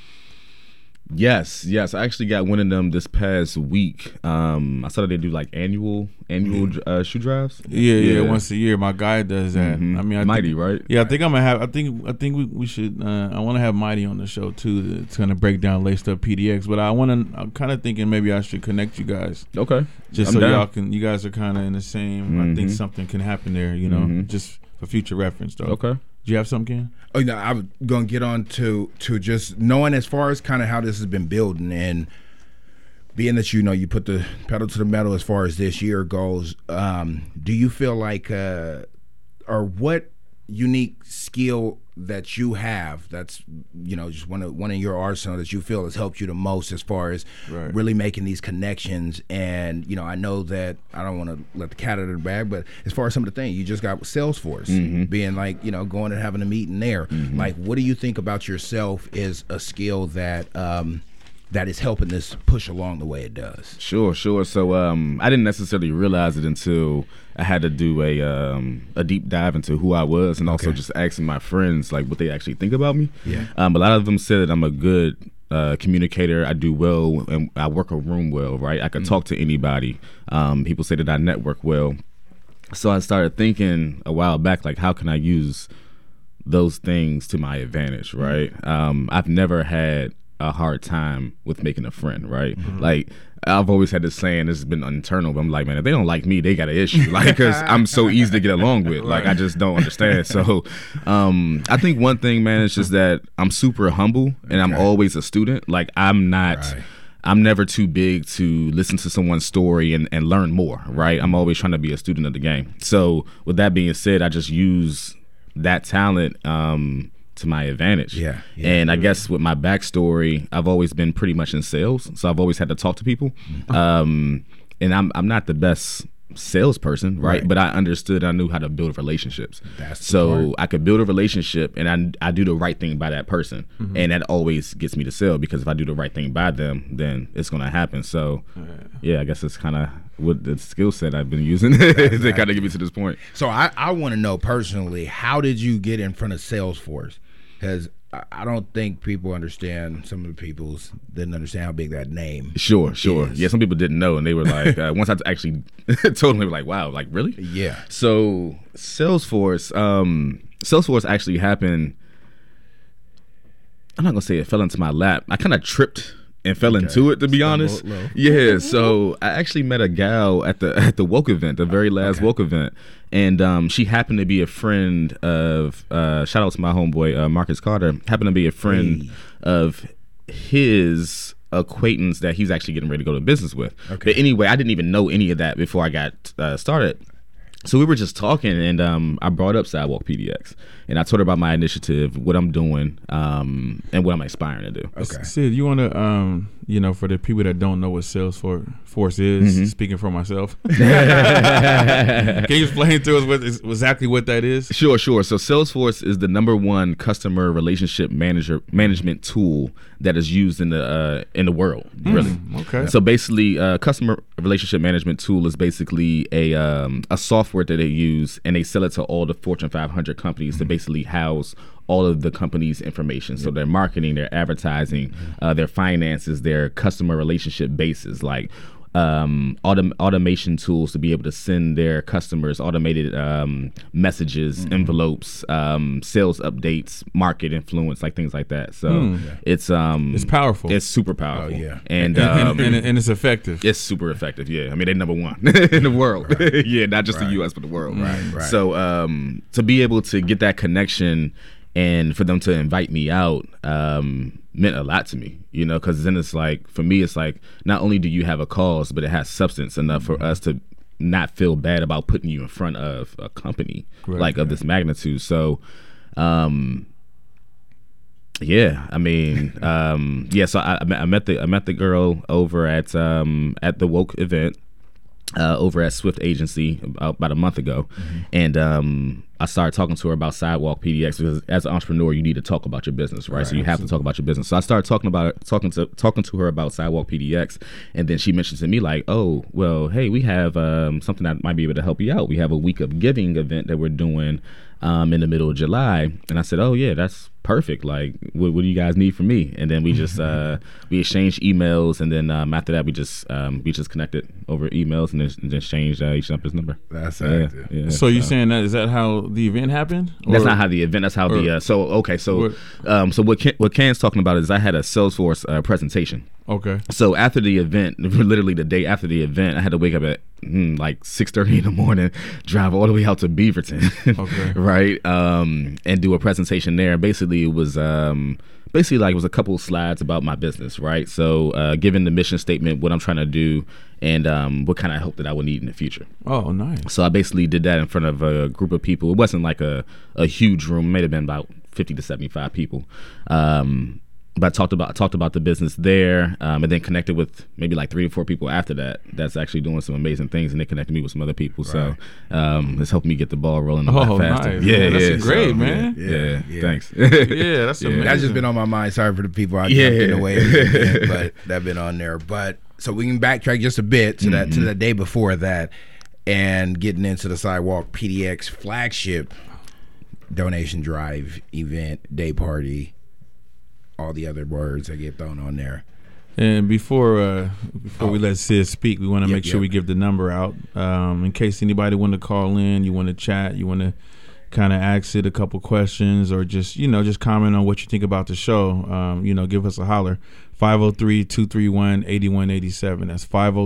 Yes. I actually got one of them this past week. I saw that they do like annual shoe drives. Yeah, once a year. My guy does that. I mean, Mighty, right? Yeah, I think I'm gonna have. I think we should. I want to have Mighty on the show too. It's gonna break down Laced Up PDX. But I'm kind of thinking maybe I should connect you guys. Okay. Just so you guys are kind of in the same. I think something can happen there. Just for future reference, though. Okay. Do you have something, Ken? Oh, no, I'm going to get on to just knowing as far as kind of how this has been building, and being that, you put the pedal to the metal as far as this year goes, do you feel like, or what, unique skill that you have that's, you know, just one in your arsenal that you feel has helped you the most as far as really making these connections? And, you know, I know that I don't want to let the cat out of the bag, but as far as some of the things you just got with Salesforce, being like, you know, going and having a meeting there, like, what do you think about yourself is a skill that that is helping this push along the way it does? Sure. So I didn't necessarily realize it until I had to do a deep dive into who I was, and also just asking my friends like what they actually think about me. A lot of them said that I'm a good communicator. I do well, and I work a room well, right? I can talk to anybody. People say that I network well. So I started thinking a while back, like, how can I use those things to my advantage, right? I've never had a hard time with making a friend, right? Like, I've always had this saying, this has been internal, but I'm like, man, if they don't like me, they got an issue, like, because I'm so easy to get along with. Like, I just don't understand. So I think one thing, man, is just that I'm super humble, and I'm always a student. Like, I'm never too big to listen to someone's story and learn more, right? I'm always trying to be a student of the game. So with that being said, I just use that talent to my advantage. And I guess with my backstory, I've always been pretty much in sales, so I've always had to talk to people. And I'm not the best salesperson, right? But I knew how to build relationships. So I could build a relationship, and I do the right thing by that person, and that always gets me to sell, because if I do the right thing by them, then it's going to happen. So I guess it's kind of what the skill set I've been using to kind of get me to this point. So I want to know personally, how did you get in front of Salesforce? Because I don't think people understand, some of the people didn't understand how big that name Sure. is. Yeah, some people didn't know, and they were like, once I actually told them, they were like, wow, like, really? Yeah. So Salesforce actually happened, I'm not going to say it fell into my lap. I kind of tripped and fell into it, to be honest. Yeah, so I actually met a gal at the Woke event, the very last Woke event, and she happened to be a friend of shout out to my homeboy Marcus Carter, happened to be a friend of his acquaintance that he's actually getting ready to go to business with. But anyway, I didn't even know any of that before I got started. So we were just talking, and I brought up Sidewalk PDX, and I told her about my initiative, what I'm doing, and what I'm aspiring to do. Sid, you want to, for the people that don't know what Salesforce is, speaking for myself, can you explain to us exactly what that is? Sure. So Salesforce is the #1 customer relationship management tool that is used in the world, really. So basically, customer relationship management tool is basically a software that they use, and they sell it to all the Fortune 500 companies to basically house all of the company's information. So their marketing, their advertising, their finances, their customer relationship bases, like automation tools to be able to send their customers automated messages, envelopes, sales updates, market influence, like things like that. So it's powerful. It's super powerful. And it's effective. It's super effective. Yeah, I mean, they're #1 in the world. Yeah, not just the U.S. but the world. Right. So to be able to get that connection and for them to invite me out meant a lot to me, because then it's like, for me, it's like, not only do you have a cause, but it has substance enough for us to not feel bad about putting you in front of a company of this magnitude. So, so I met the girl over at the Woke event over at Swift Agency about a month ago, and I started talking to her about Sidewalk PDX, because as an entrepreneur, you need to talk about your business, right? So you have to talk about your business. So I started talking to her about Sidewalk PDX, and then she mentioned to me like, oh, well, hey, we have something that might be able to help you out. We have a Week of Giving event that we're doing in the middle of July. And I said, oh yeah, that's perfect. Like, what do you guys need from me? And then we just we exchanged emails, and then after that we just connected over emails, and then exchanged each other's number. That's active. Yeah. So you're saying that, is that how the event happened? That's not how the event. That's how so what Ken's talking about is I had a Salesforce presentation. So after the event, literally the day after the event, I had to wake up at like 6:30 in the morning, drive all the way out to Beaverton, right, and do a presentation there. Basically, it was basically like it was a couple of slides about my business, right? So given the mission statement, what I'm trying to do, and what kind of help that I would need in the future. Oh, nice. So I basically did that in front of a group of people. It wasn't like a huge room. It may have been about 50 to 75 people. But I talked about the business there, and then connected with maybe like 3 or 4 people after that. That's actually doing some amazing things, and they connected me with some other people. Right. So it's helping me get the ball rolling a lot faster. Nice. Yeah, that's great, man. Yeah, thanks. Yeah, that's amazing. That's just been on my mind. Sorry for the people I jumped in the way, but that's been on there. But so we can backtrack just a bit to that to the day before that, and getting into the Sidewalk PDX flagship donation drive event, day party. All the other words that get thrown on there. And before we let Sid speak, we want to make sure we give the number out in case anybody want to call in, you want to chat, you want to kind of ask it a couple questions, or just just comment on what you think about the show. Give us a holler. 503-231-8187. That's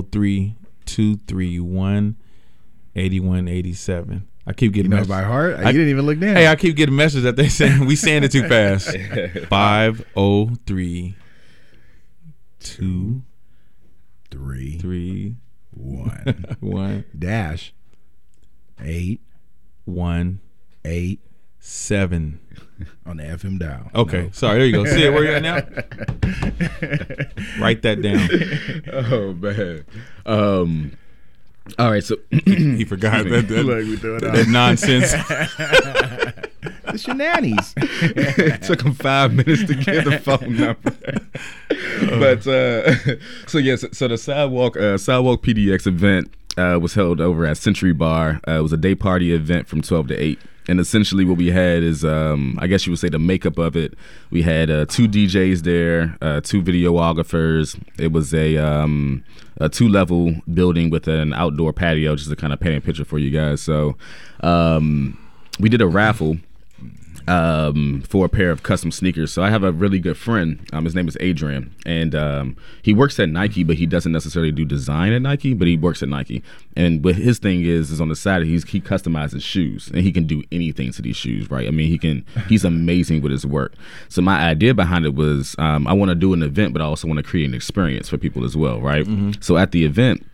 503-231-8187. I keep getting messages by heart. You didn't even look down. Hey, I keep getting messages that they say we saying it too fast. 503-231-8187. dash 818 on the FM dial. Okay, sorry. There you go. See it where you're at now. Write that down. Oh man. All right, so he forgot that nonsense. The shenanigans. It took him 5 minutes to get the phone number. But so the Sidewalk PDX event was held over at Century Bar. It was a day party event from 12 to 8. And essentially what we had is, I guess you would say the makeup of it. We had 2 DJs there, 2 videographers. It was a 2-level building with an outdoor patio, just to kind of paint a picture for you guys. So we did a raffle for a pair of custom sneakers. So I have a really good friend. His name is Adrian, and he works at Nike, but he doesn't necessarily do design at Nike, but he works at Nike. And what his thing is on the side, he customizes shoes, and he can do anything to these shoes, right? I mean, he's amazing with his work. So my idea behind it was I want to do an event, but I also want to create an experience for people as well, right? Mm-hmm. So at the event,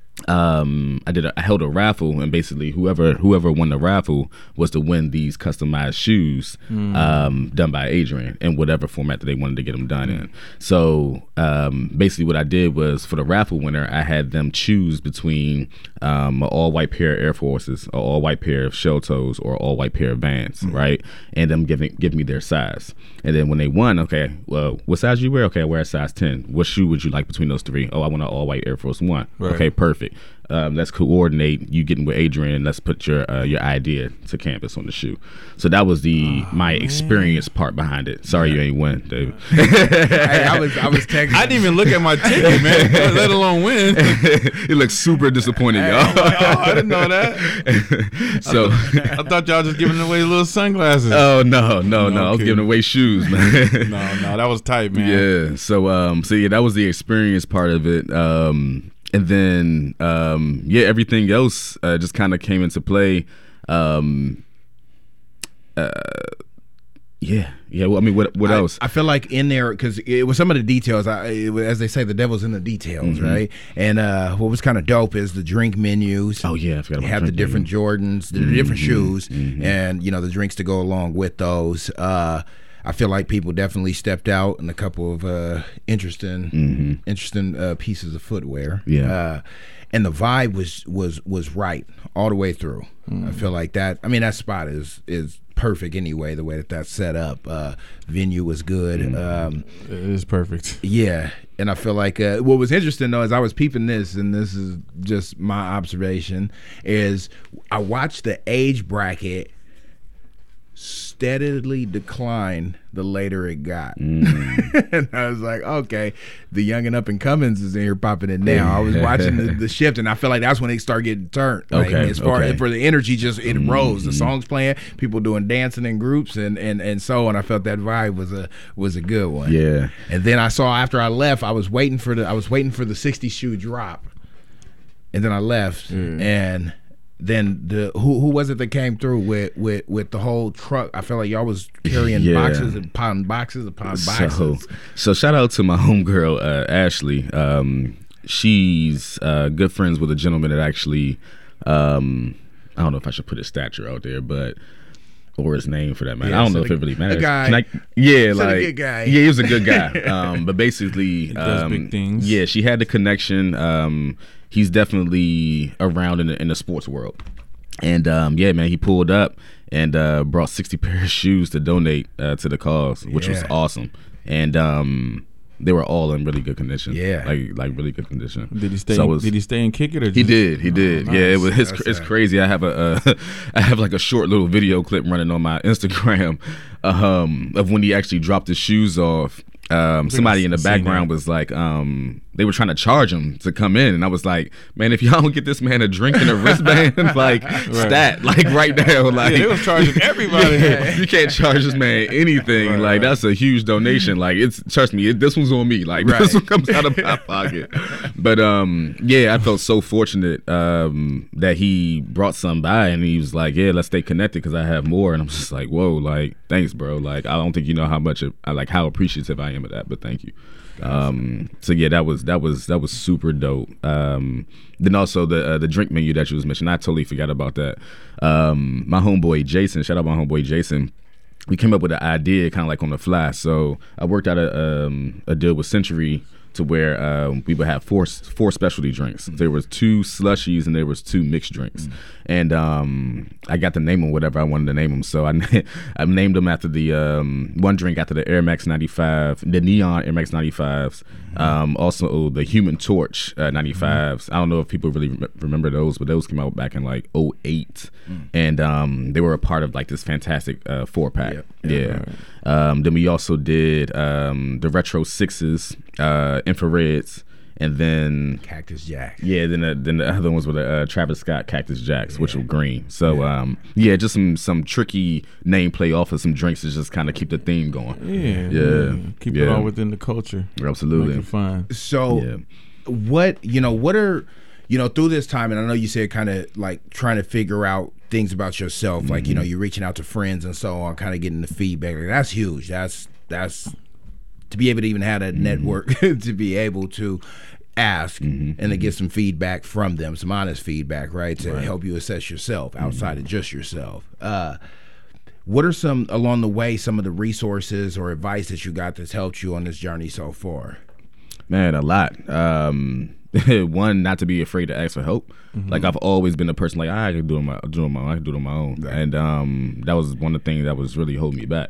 I held a raffle, and basically whoever won the raffle was to win these customized shoes done by Adrian in whatever format that they wanted to get them done in. So basically what I did was, for the raffle winner, I had them choose between an all-white pair of Air Forces, an all-white pair of shell toes, or an all-white pair of Vans, right? And them give me their size. And then when they won, okay, well, what size you wear? Okay, I wear a size 10. What shoe would you like between those 3? Oh, I want an all-white Air Force One. Right. Okay, perfect. Let's coordinate you getting with Adrian, and let's put your idea to canvas on the shoe. So that was my experience part behind it. Sorry you ain't win, David. Hey, I was texting. I didn't even look at my ticket, man, let alone win. It looks super disappointing, y'all. I didn't know that. So I thought y'all just giving away little sunglasses. Oh no. I was giving away shoes, man. No, that was tight, man. Yeah. So yeah, that was the experience part of it. And then, everything else just kind of came into play. Well, I mean, what else? I feel like in there, because it was some of the details. As they say, the devil's in the details, right? And what was kind of dope is the drink menus. Oh yeah, I forgot about have the different Jordans, the different shoes, and the drinks to go along with those. I feel like people definitely stepped out in a couple of interesting pieces of footwear. Yeah. And the vibe was right all the way through. I feel like that. I mean, that spot is perfect anyway. The way that's set up, venue was good. It is perfect. Yeah, and I feel like what was interesting though, as I was peeping this, and this is just my observation, is I watched the age bracket steadily decline the later it got. And I was like, okay, the young and up and comings is in here popping it now. I was watching the shift, and I feel like that's when they start getting turned. Like, as far for the energy, just it rose. The songs playing, people doing dancing in groups, and so on. I felt that vibe was a good one. Yeah. And then I saw, after I left, I was waiting for the 60 shoe drop, and then I left, and then who was it that came through with the whole truck? I feel like y'all was carrying boxes upon boxes upon boxes. So shout out to my homegirl Ashley. She's good friends with a gentleman that actually I don't know if I should put his stature out there, but or his name for that matter. I don't know if it really matters. A guy. A good guy. Yeah, he was a good guy. But basically, he does big things. Yeah, she had the connection. He's definitely around in the sports world. And yeah, man, he pulled up and brought 60 pairs of shoes to donate to the cause, which was awesome. And they were all in really good condition. Yeah, like really good condition. Did he stay? Did he stay and kick it? Or he did. Nice. Yeah, it's crazy. I have I have like a short little video clip running on my Instagram of when he actually dropped his shoes off. Somebody in the background was like, they were trying to charge him to come in, and I was like, man, if y'all don't get this man a drink and a wristband, like stat, like right now, like they was charging everybody. You can't charge this man anything. That's a huge donation. Like trust me, this one's on me. Like this one comes out of my pocket. But yeah, I felt so fortunate that he brought some by, and he was like, yeah, let's stay connected because I have more. And I'm just like, whoa, like thanks, bro. Like I don't think you know how much how appreciative I am of that, but thank you. So yeah, that was super dope. Then also the drink menu that you was mentioning, I totally forgot about that. My homeboy Jason, shout out my homeboy Jason. We came up with an idea kind of like on the fly. So I worked out a deal with Century to where we would have four specialty drinks. There was 2 slushies and there was 2 mixed drinks. And I got to name them whatever I wanted to name them. So I named them after the one drink after the Air Max 95, the Neon Air Max 95s. Also the Human Torch 95s. I don't know if people really remember those, but those came out back in like 2008. And they were a part of like this fantastic 4-pack. Then we also did the Retro 6s, Infrareds, and then Cactus Jacks. Yeah, then the other ones were the Travis Scott Cactus Jacks, which were green. So just some tricky name play off of some drinks to just kind of keep the theme going. Keep it all within the culture. Absolutely. Make it fun. So what are through this time, and I know you said kind of like trying to figure out things about yourself, like you're reaching out to friends and so on, kind of getting the feedback. Like, that's huge. That's to be able to even have that network to be able to ask and to get some feedback from them, some honest feedback, right, to help you assess yourself outside of just yourself. What are some along the way, some of the resources or advice that you got that's helped you on this journey so far? Man, a lot. One, not to be afraid to ask for help. Like I've always been a person like I can do it on my own, right. And that was one of the things that was really holding me back,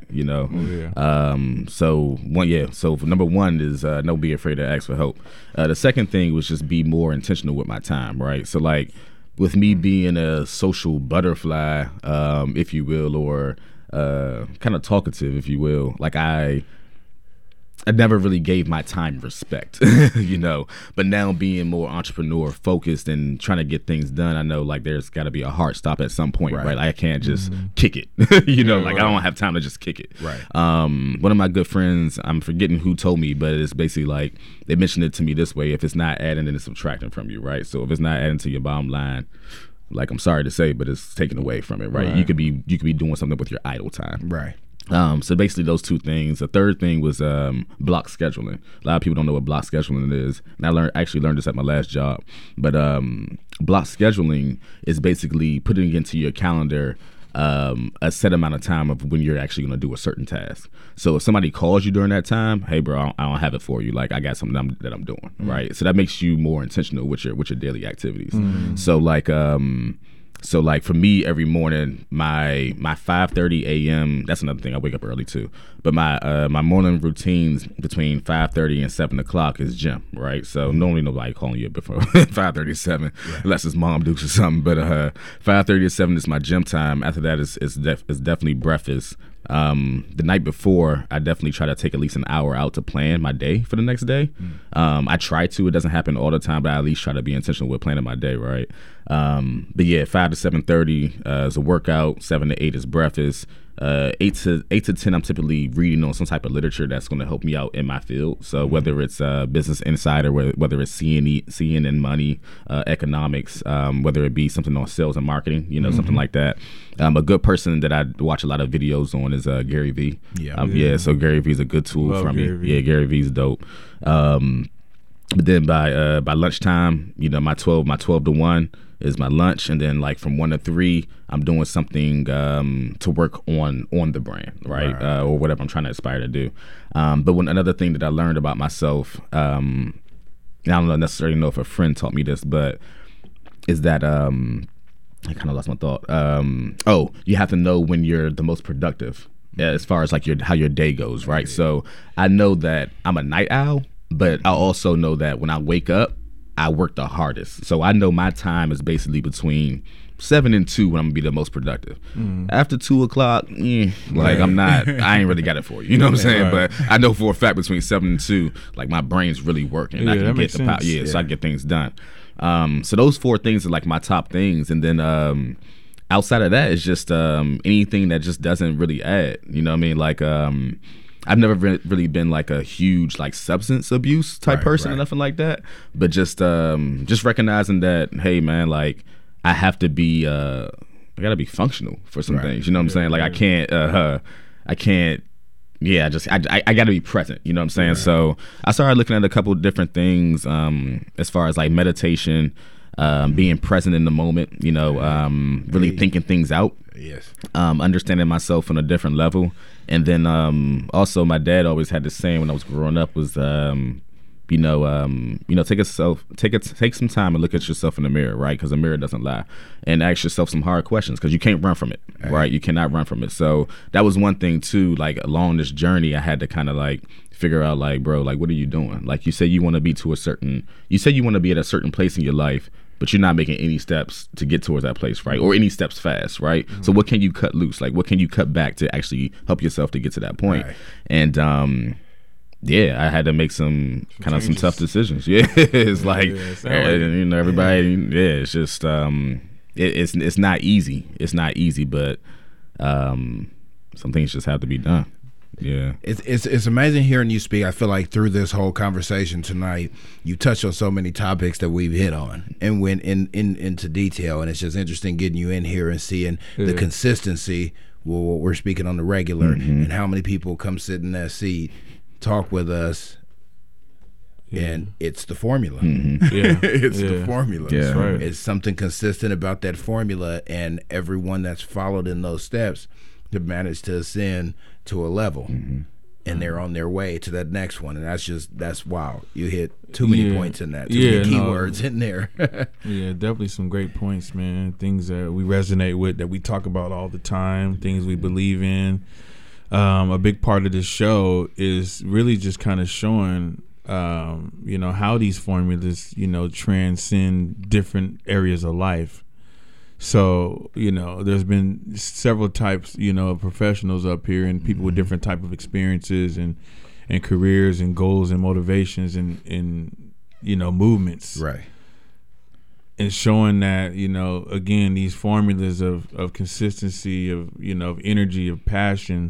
So number one is don't be afraid to ask for help. The second thing was just be more intentional with my time, right? So like with me being a social butterfly, if you will, or kind of talkative, if you will, like I never really gave my time respect, but now being more entrepreneur focused and trying to get things done, I know like there's got to be a hard stop at some point, right? I can't just kick it, I don't have time to just kick it. Right. One of my good friends, I'm forgetting who told me, but it's basically like they mentioned it to me this way: if it's not adding, then it's subtracting from you, right? So if it's not adding to your bottom line, like I'm sorry to say, but it's taken away from it, right? You could be doing something with your idle time, right? So basically those 2 things. The third thing was block scheduling. A lot of people don't know what block scheduling is, and I learned this at my last job. But block scheduling is basically putting into your calendar a set amount of time of when you're actually going to do a certain task. So if somebody calls you during that time, hey bro, I don't have it for you. Like I got something that I'm doing, right? So that makes you more intentional with your daily activities. So like for me, every morning, my 5:30 a.m. That's another thing. I wake up early too. But my morning routines between 5:30 and 7 o'clock is gym, right? So normally nobody calling you before 5:30 7, unless it's Mom Dukes or something. But 5:30 to 7 is my gym time. After that is definitely breakfast. The night before, I definitely try to take at least an hour out to plan my day for the next day. I try to. It doesn't happen all the time, but I at least try to be intentional with planning my day, right? But yeah, 5 to 7:30 is a workout. 7 to 8 is breakfast. 8 to 10, I'm typically reading on some type of literature that's going to help me out in my field. So whether it's Business Insider, whether it's CNN Money, economics, whether it be something on sales and marketing, something like that. A good person that I watch a lot of videos on is Gary Vee. So Gary Vee is a good tool for me. Yeah, Gary Vee's dope. But then by lunchtime, my 12 to 1 is my lunch, and then like from 1 to 3, I'm doing something to work on the brand, right? Or whatever I'm trying to aspire to do. But another thing that I learned about myself, I don't necessarily know if a friend taught me this, but is that I kind of lost my thought. You have to know when you're the most productive, as far as like how your day goes, right? So I know that I'm a night owl, but I also know that when I wake up, I work the hardest. So I know my time is basically between 7 and 2 when I'm gonna be the most productive. After 2 o'clock, I ain't really got it for you. You know what I'm saying? But I know for a fact between 7 and 2, like my brain's really working. I can get the power. So I get things done. So those 4 things are like my top things, and then outside of that, it's just anything that just doesn't really add. You know what I mean? Like I've never really been like a huge like substance abuse type person or nothing like that, but just recognizing that, hey man, like I have to be I gotta be functional for some things. You know what I'm saying? Like I can't I gotta be present. You know what I'm saying? So I started looking at a couple of different things as far as like meditation, being present in the moment, really thinking things out. Understanding myself on a different level. And then also my dad always had this saying when I was growing up was take some time and look at yourself in the mirror, right? Because the mirror doesn't lie, and ask yourself some hard questions, because you can't run from it, right? You cannot run from it. So that was one thing too. Like along this journey, I had to kind of like figure out, like, bro, like what are you doing? Like you say you want to be at a certain place in your life, but you're not making any steps to get towards that place, right? Or any steps fast, right? So what can you cut loose? Like what can you cut back to actually help yourself to get to that point? And I had to make some tough decisions. It's like everybody. It's just it's not easy. It's not easy, but some things just have to be done. Yeah, it's amazing hearing you speak. I feel like through this whole conversation tonight, you touched on so many topics that we've hit on and went into detail, and it's just interesting getting you in here and seeing the consistency. What we're speaking on the regular, and how many people come sit in that seat, talk with us, and it's the formula. It's the formula. It's something consistent about that formula, and everyone that's followed in those steps have managed to ascend to a level, and they're on their way to that next one. And that's wow. You hit too many points in that. Too many keywords in there. Definitely some great points, man. Things that we resonate with, that we talk about all the time, things we believe in. A big part of this show is really just kind of showing how these formulas transcend different areas of life. So, there's been several types, of professionals up here, and people with different type of experiences and careers and goals and motivations and movements. Right. And showing that, again, these formulas of consistency, of energy, of passion,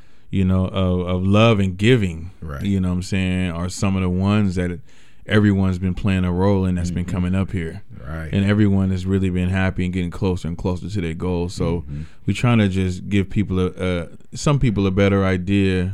of love and giving, right. You know what I'm saying, are some of the ones that everyone's been playing a role in that's been coming up here. Right. And everyone has really been happy and getting closer and closer to their goals. So we're trying to just give people some people a better idea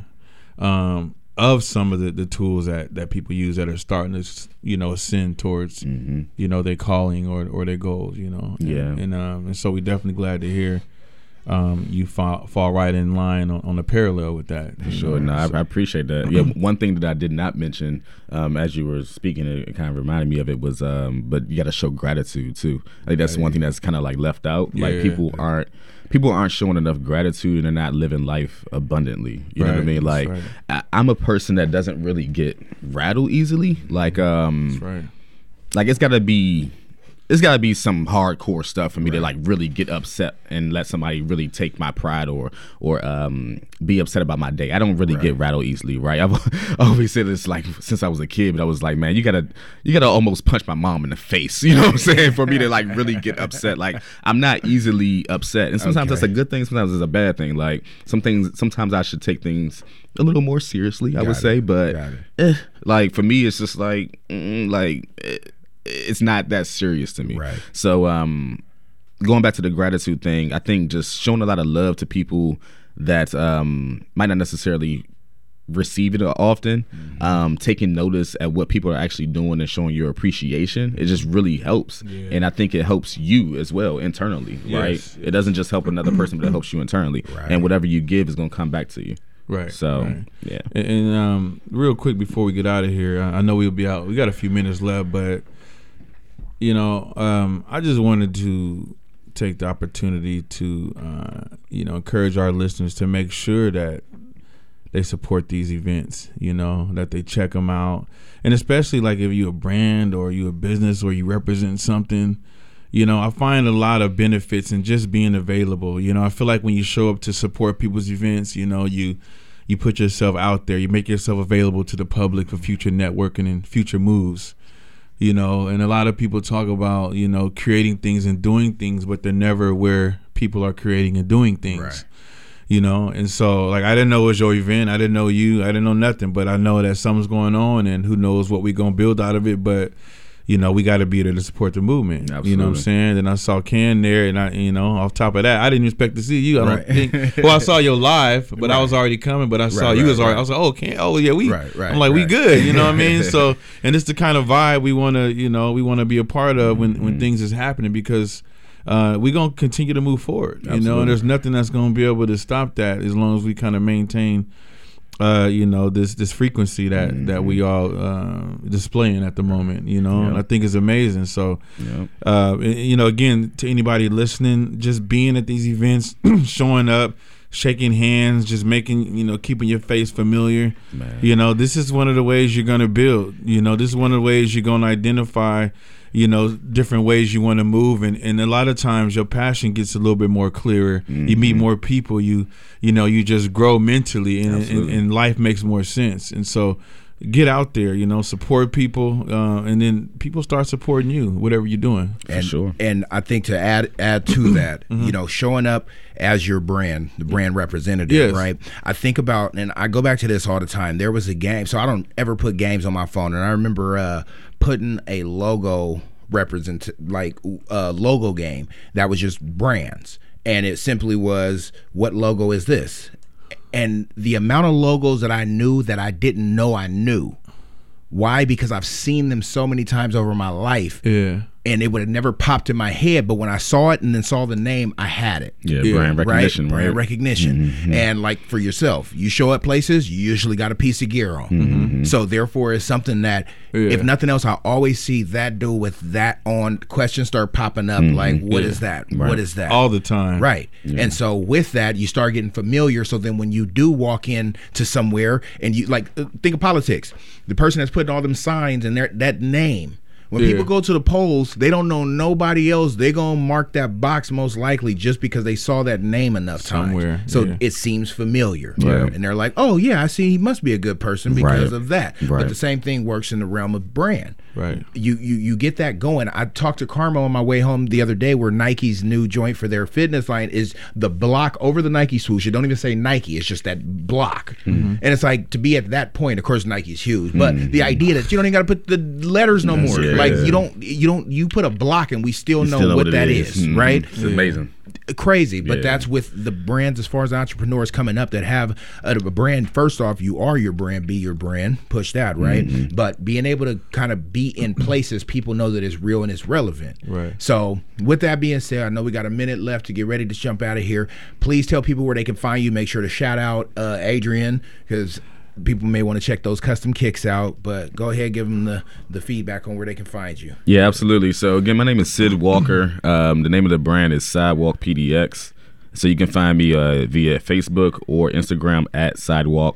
of some of the tools that people use that are starting to ascend towards their calling or their goals. And so we're definitely glad to hear you fall right in line on a parallel with that. For sure. No, I appreciate that. Yeah, one thing that I did not mention as you were speaking, it kind of reminded me of it was, but you got to show gratitude too. I think that's one thing that's kind of like left out. Like people aren't showing enough gratitude, and they're not living life abundantly. You know what I mean? Like I'm a person that doesn't really get rattled easily. Like like it's got to be it's got to be some hardcore stuff for me to like really get upset and let somebody really take my pride or be upset about my day. I don't really get rattled easily, right? I've always said this like since I was a kid, but I was like, man, you gotta almost punch my mom in the face, you know what I'm saying, for me to like really get upset. Like I'm not easily upset, and sometimes that's a good thing, sometimes it's a bad thing. Like sometimes I should take things a little more seriously, I would say, but like for me, it's just like it's not that serious to me. Right. So going back to the gratitude thing, I think just showing a lot of love to people that might not necessarily receive it often, taking notice at what people are actually doing and showing your appreciation, it just really helps. And I think it helps you as well internally, right? It doesn't just help another person, but it helps you internally. And whatever you give is going to come back to you. Right. So, yeah. And real quick before we get out of here, I know we'll be out. We got a few minutes left, but you know, I just wanted to take the opportunity to, encourage our listeners to make sure that they support these events, you know, that they check them out. And especially like if you're a brand or you're a business or you represent something, you know, I find a lot of benefits in just being available. You know, I feel like when you show up to support people's events, you know, you put yourself out there, you make yourself available to the public for future networking and future moves. You know, and a lot of people talk about, you know, creating things and doing things, but they're never where people are creating and doing things. Right. You know, and so like I didn't know it was your event. I didn't know you. I didn't know nothing, but I know that something's going on, and who knows what we're going to build out of it. But, you know, we got to be there to support the movement. Absolutely. You know what I'm saying? And I saw Ken there, and I, you know, off top of that, I didn't expect to see you. I don't think. Well, I saw you live, but I was already coming. But I saw you was already. I was like, oh, Ken. Oh, yeah, we. I'm like, we good. You know what I mean? So, and it's the kind of vibe we want to, you know, we want to be a part of when things is happening, because we're going to continue to move forward. You know, and there's nothing that's going to be able to stop that as long as we kind of maintain. You know, this frequency that we all displaying at the moment, you know, and I think it's amazing. So, you know, again, to anybody listening, just being at these events, showing up, shaking hands, just making, you know, keeping your face familiar. Man. You know, this is one of the ways you're going to build. You know, this is one of the ways you're going to identify, you know, different ways you want to move, and a lot of times your passion gets a little bit more clearer. You meet more people, you know, you just grow mentally, and life makes more sense. And so get out there, you know, support people, and then people start supporting you, whatever you're doing. And, for sure. And I think to add to that, you know, showing up as your brand, the brand representative, right? I think about, and I go back to this all the time. There was a game, so I don't ever put games on my phone, and I remember putting a logo logo game that was just brands, and it simply was, what logo is this? And the amount of logos that I knew that I didn't know I knew. Why? Because I've seen them so many times over my life. Yeah. And it would have never popped in my head, but when I saw it and then saw the name, I had it. Yeah, brand recognition, right? Brand recognition. And like for yourself, you show up places, you usually got a piece of gear on. So therefore, it's something that, if nothing else, I always see that dude with that on. Questions start popping up, like, what is that? Right. What is that? All the time. Right. And so with that, you start getting familiar. So then when you do walk in to somewhere, and you like, think of politics, the person that's putting all them signs and that name. When people go to the polls, they don't know nobody else. They're going to mark that box most likely just because they saw that name enough times. So it seems familiar. And they're like, oh, yeah, I see he must be a good person because of that. But the same thing works in the realm of brand. You get that going. I talked to Karma on my way home the other day, where Nike's new joint for their fitness line is the block over the Nike swoosh. You don't even say Nike. It's just that block. And it's like, to be at that point, of course, Nike's huge. But the idea that you don't even got to put the letters no more. Like you put a block and we still know what that is, right? It's amazing. Crazy, but that's with the brands, as far as entrepreneurs coming up that have a brand. First off, you are your brand, be your brand, push that, right? But being able to kind of be in places people know that it's real and it's relevant. So with that being said, I know we got a minute left to get ready to jump out of here. Please tell people where they can find you. Make sure to shout out Adrian, because people may want to check those custom kicks out, but go ahead, give them the feedback on where they can find you. Yeah, absolutely. So again, my name is Sid Walker. The name of the brand is Sidewalk PDX. So you can find me via Facebook or Instagram at Sidewalk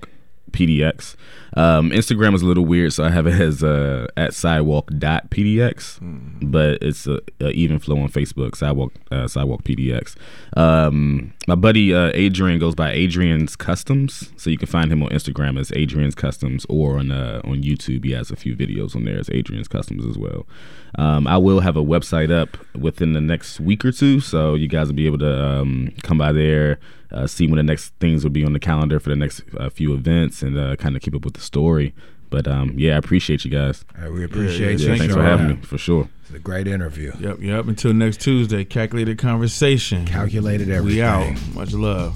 PDX. Instagram is a little weird, so I have it as at sidewalk.pdx, but it's a even flow on Facebook, sidewalk PDX. My buddy Adrian goes by Adrian's Customs, so you can find him on Instagram as Adrian's Customs, or on YouTube he has a few videos on there as Adrian's Customs as well. I will have a website up within the next week or two, so you guys will be able to come by there, see when the next things will be on the calendar for the next few events, and kind of keep up with the story. But yeah, I appreciate you guys. We appreciate you. Thanks for having me, for sure. It's a great interview. Yep. Until next Tuesday, Calculated Conversation. Calculated everything. We out. Much love.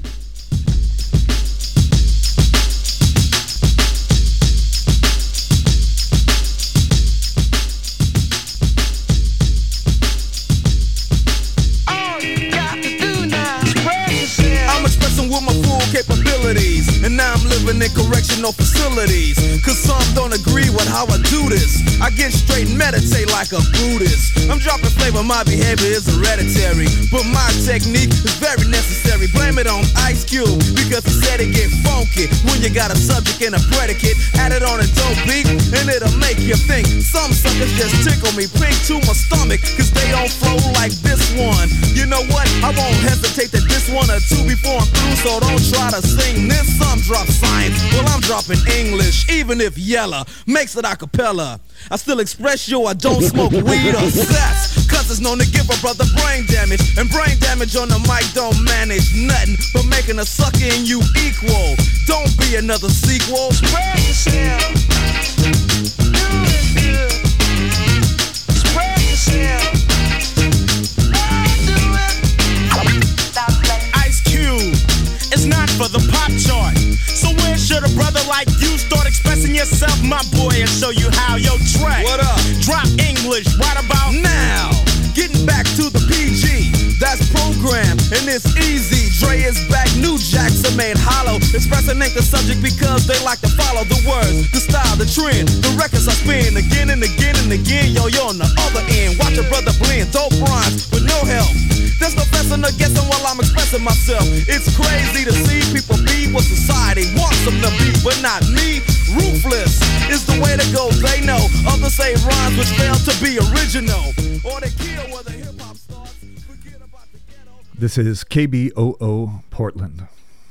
Capabilities, and now I'm living in correctional facilities, cause some don't agree with how I do this. I get straight and meditate like a Buddhist. I'm dropping flavor, my behavior is hereditary, but my technique is very necessary. Blame it on Ice Cube, because he said it get funky when you got a subject and a predicate. Add it on a dope beat, and it'll make you think. Some suckers just tickle me pink to my stomach, cause they don't flow like this one. You know what? I won't hesitate to diss one or two before I'm through, so don't try to sing this. Some drop science, well I'm dropping English, even if Yella makes it a cappella. I still express yo, I don't smoke weed or sex, cause it's known to give a brother brain damage, and brain damage on the mic don't manage nothing but making a sucker in you equal. Don't be another sequel. Spread yourself. Do it good. Spread yourself. It's not for the pop chart. So where should a brother like you start expressing yourself, my boy, and show you how? Yo, Trey, what up? Drop English right about now. Getting back to the PG, that's program, and it's easy. Dre is back, new jacks are made hollow. Expressing ain't the subject because they like to follow the words, the style, the trend. The records I spin again and again and again. Yo, you're on the other end. Watch a brother blend, dope rhymes with no help. There's no guessing or guessing while I'm expressing myself. It's crazy to see people be what society wants them to be, but not me. Ruthless is the way to go, they know. Others say rhymes which fail to be original, or they kill where the hip-hop starts. Forget about the ghetto. This is KBOO Portland.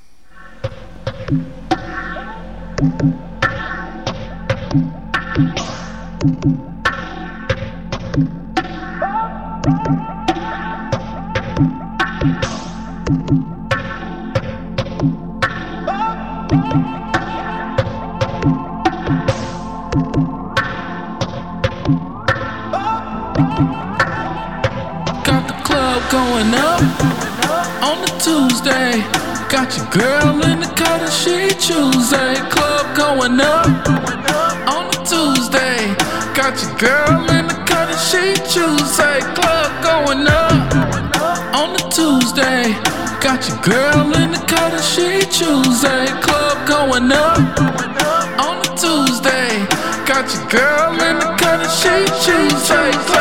Got the club going up on the Tuesday. Got your girl in the cut and she Tuesday. Club going up on the Tuesday. Got your girl in the cut and she Tuesday. Club going up on the Tuesday. Got your girl in the cut and she Tuesday. Club going up on the Tuesday. Got your girl in the cut and she Tuesday.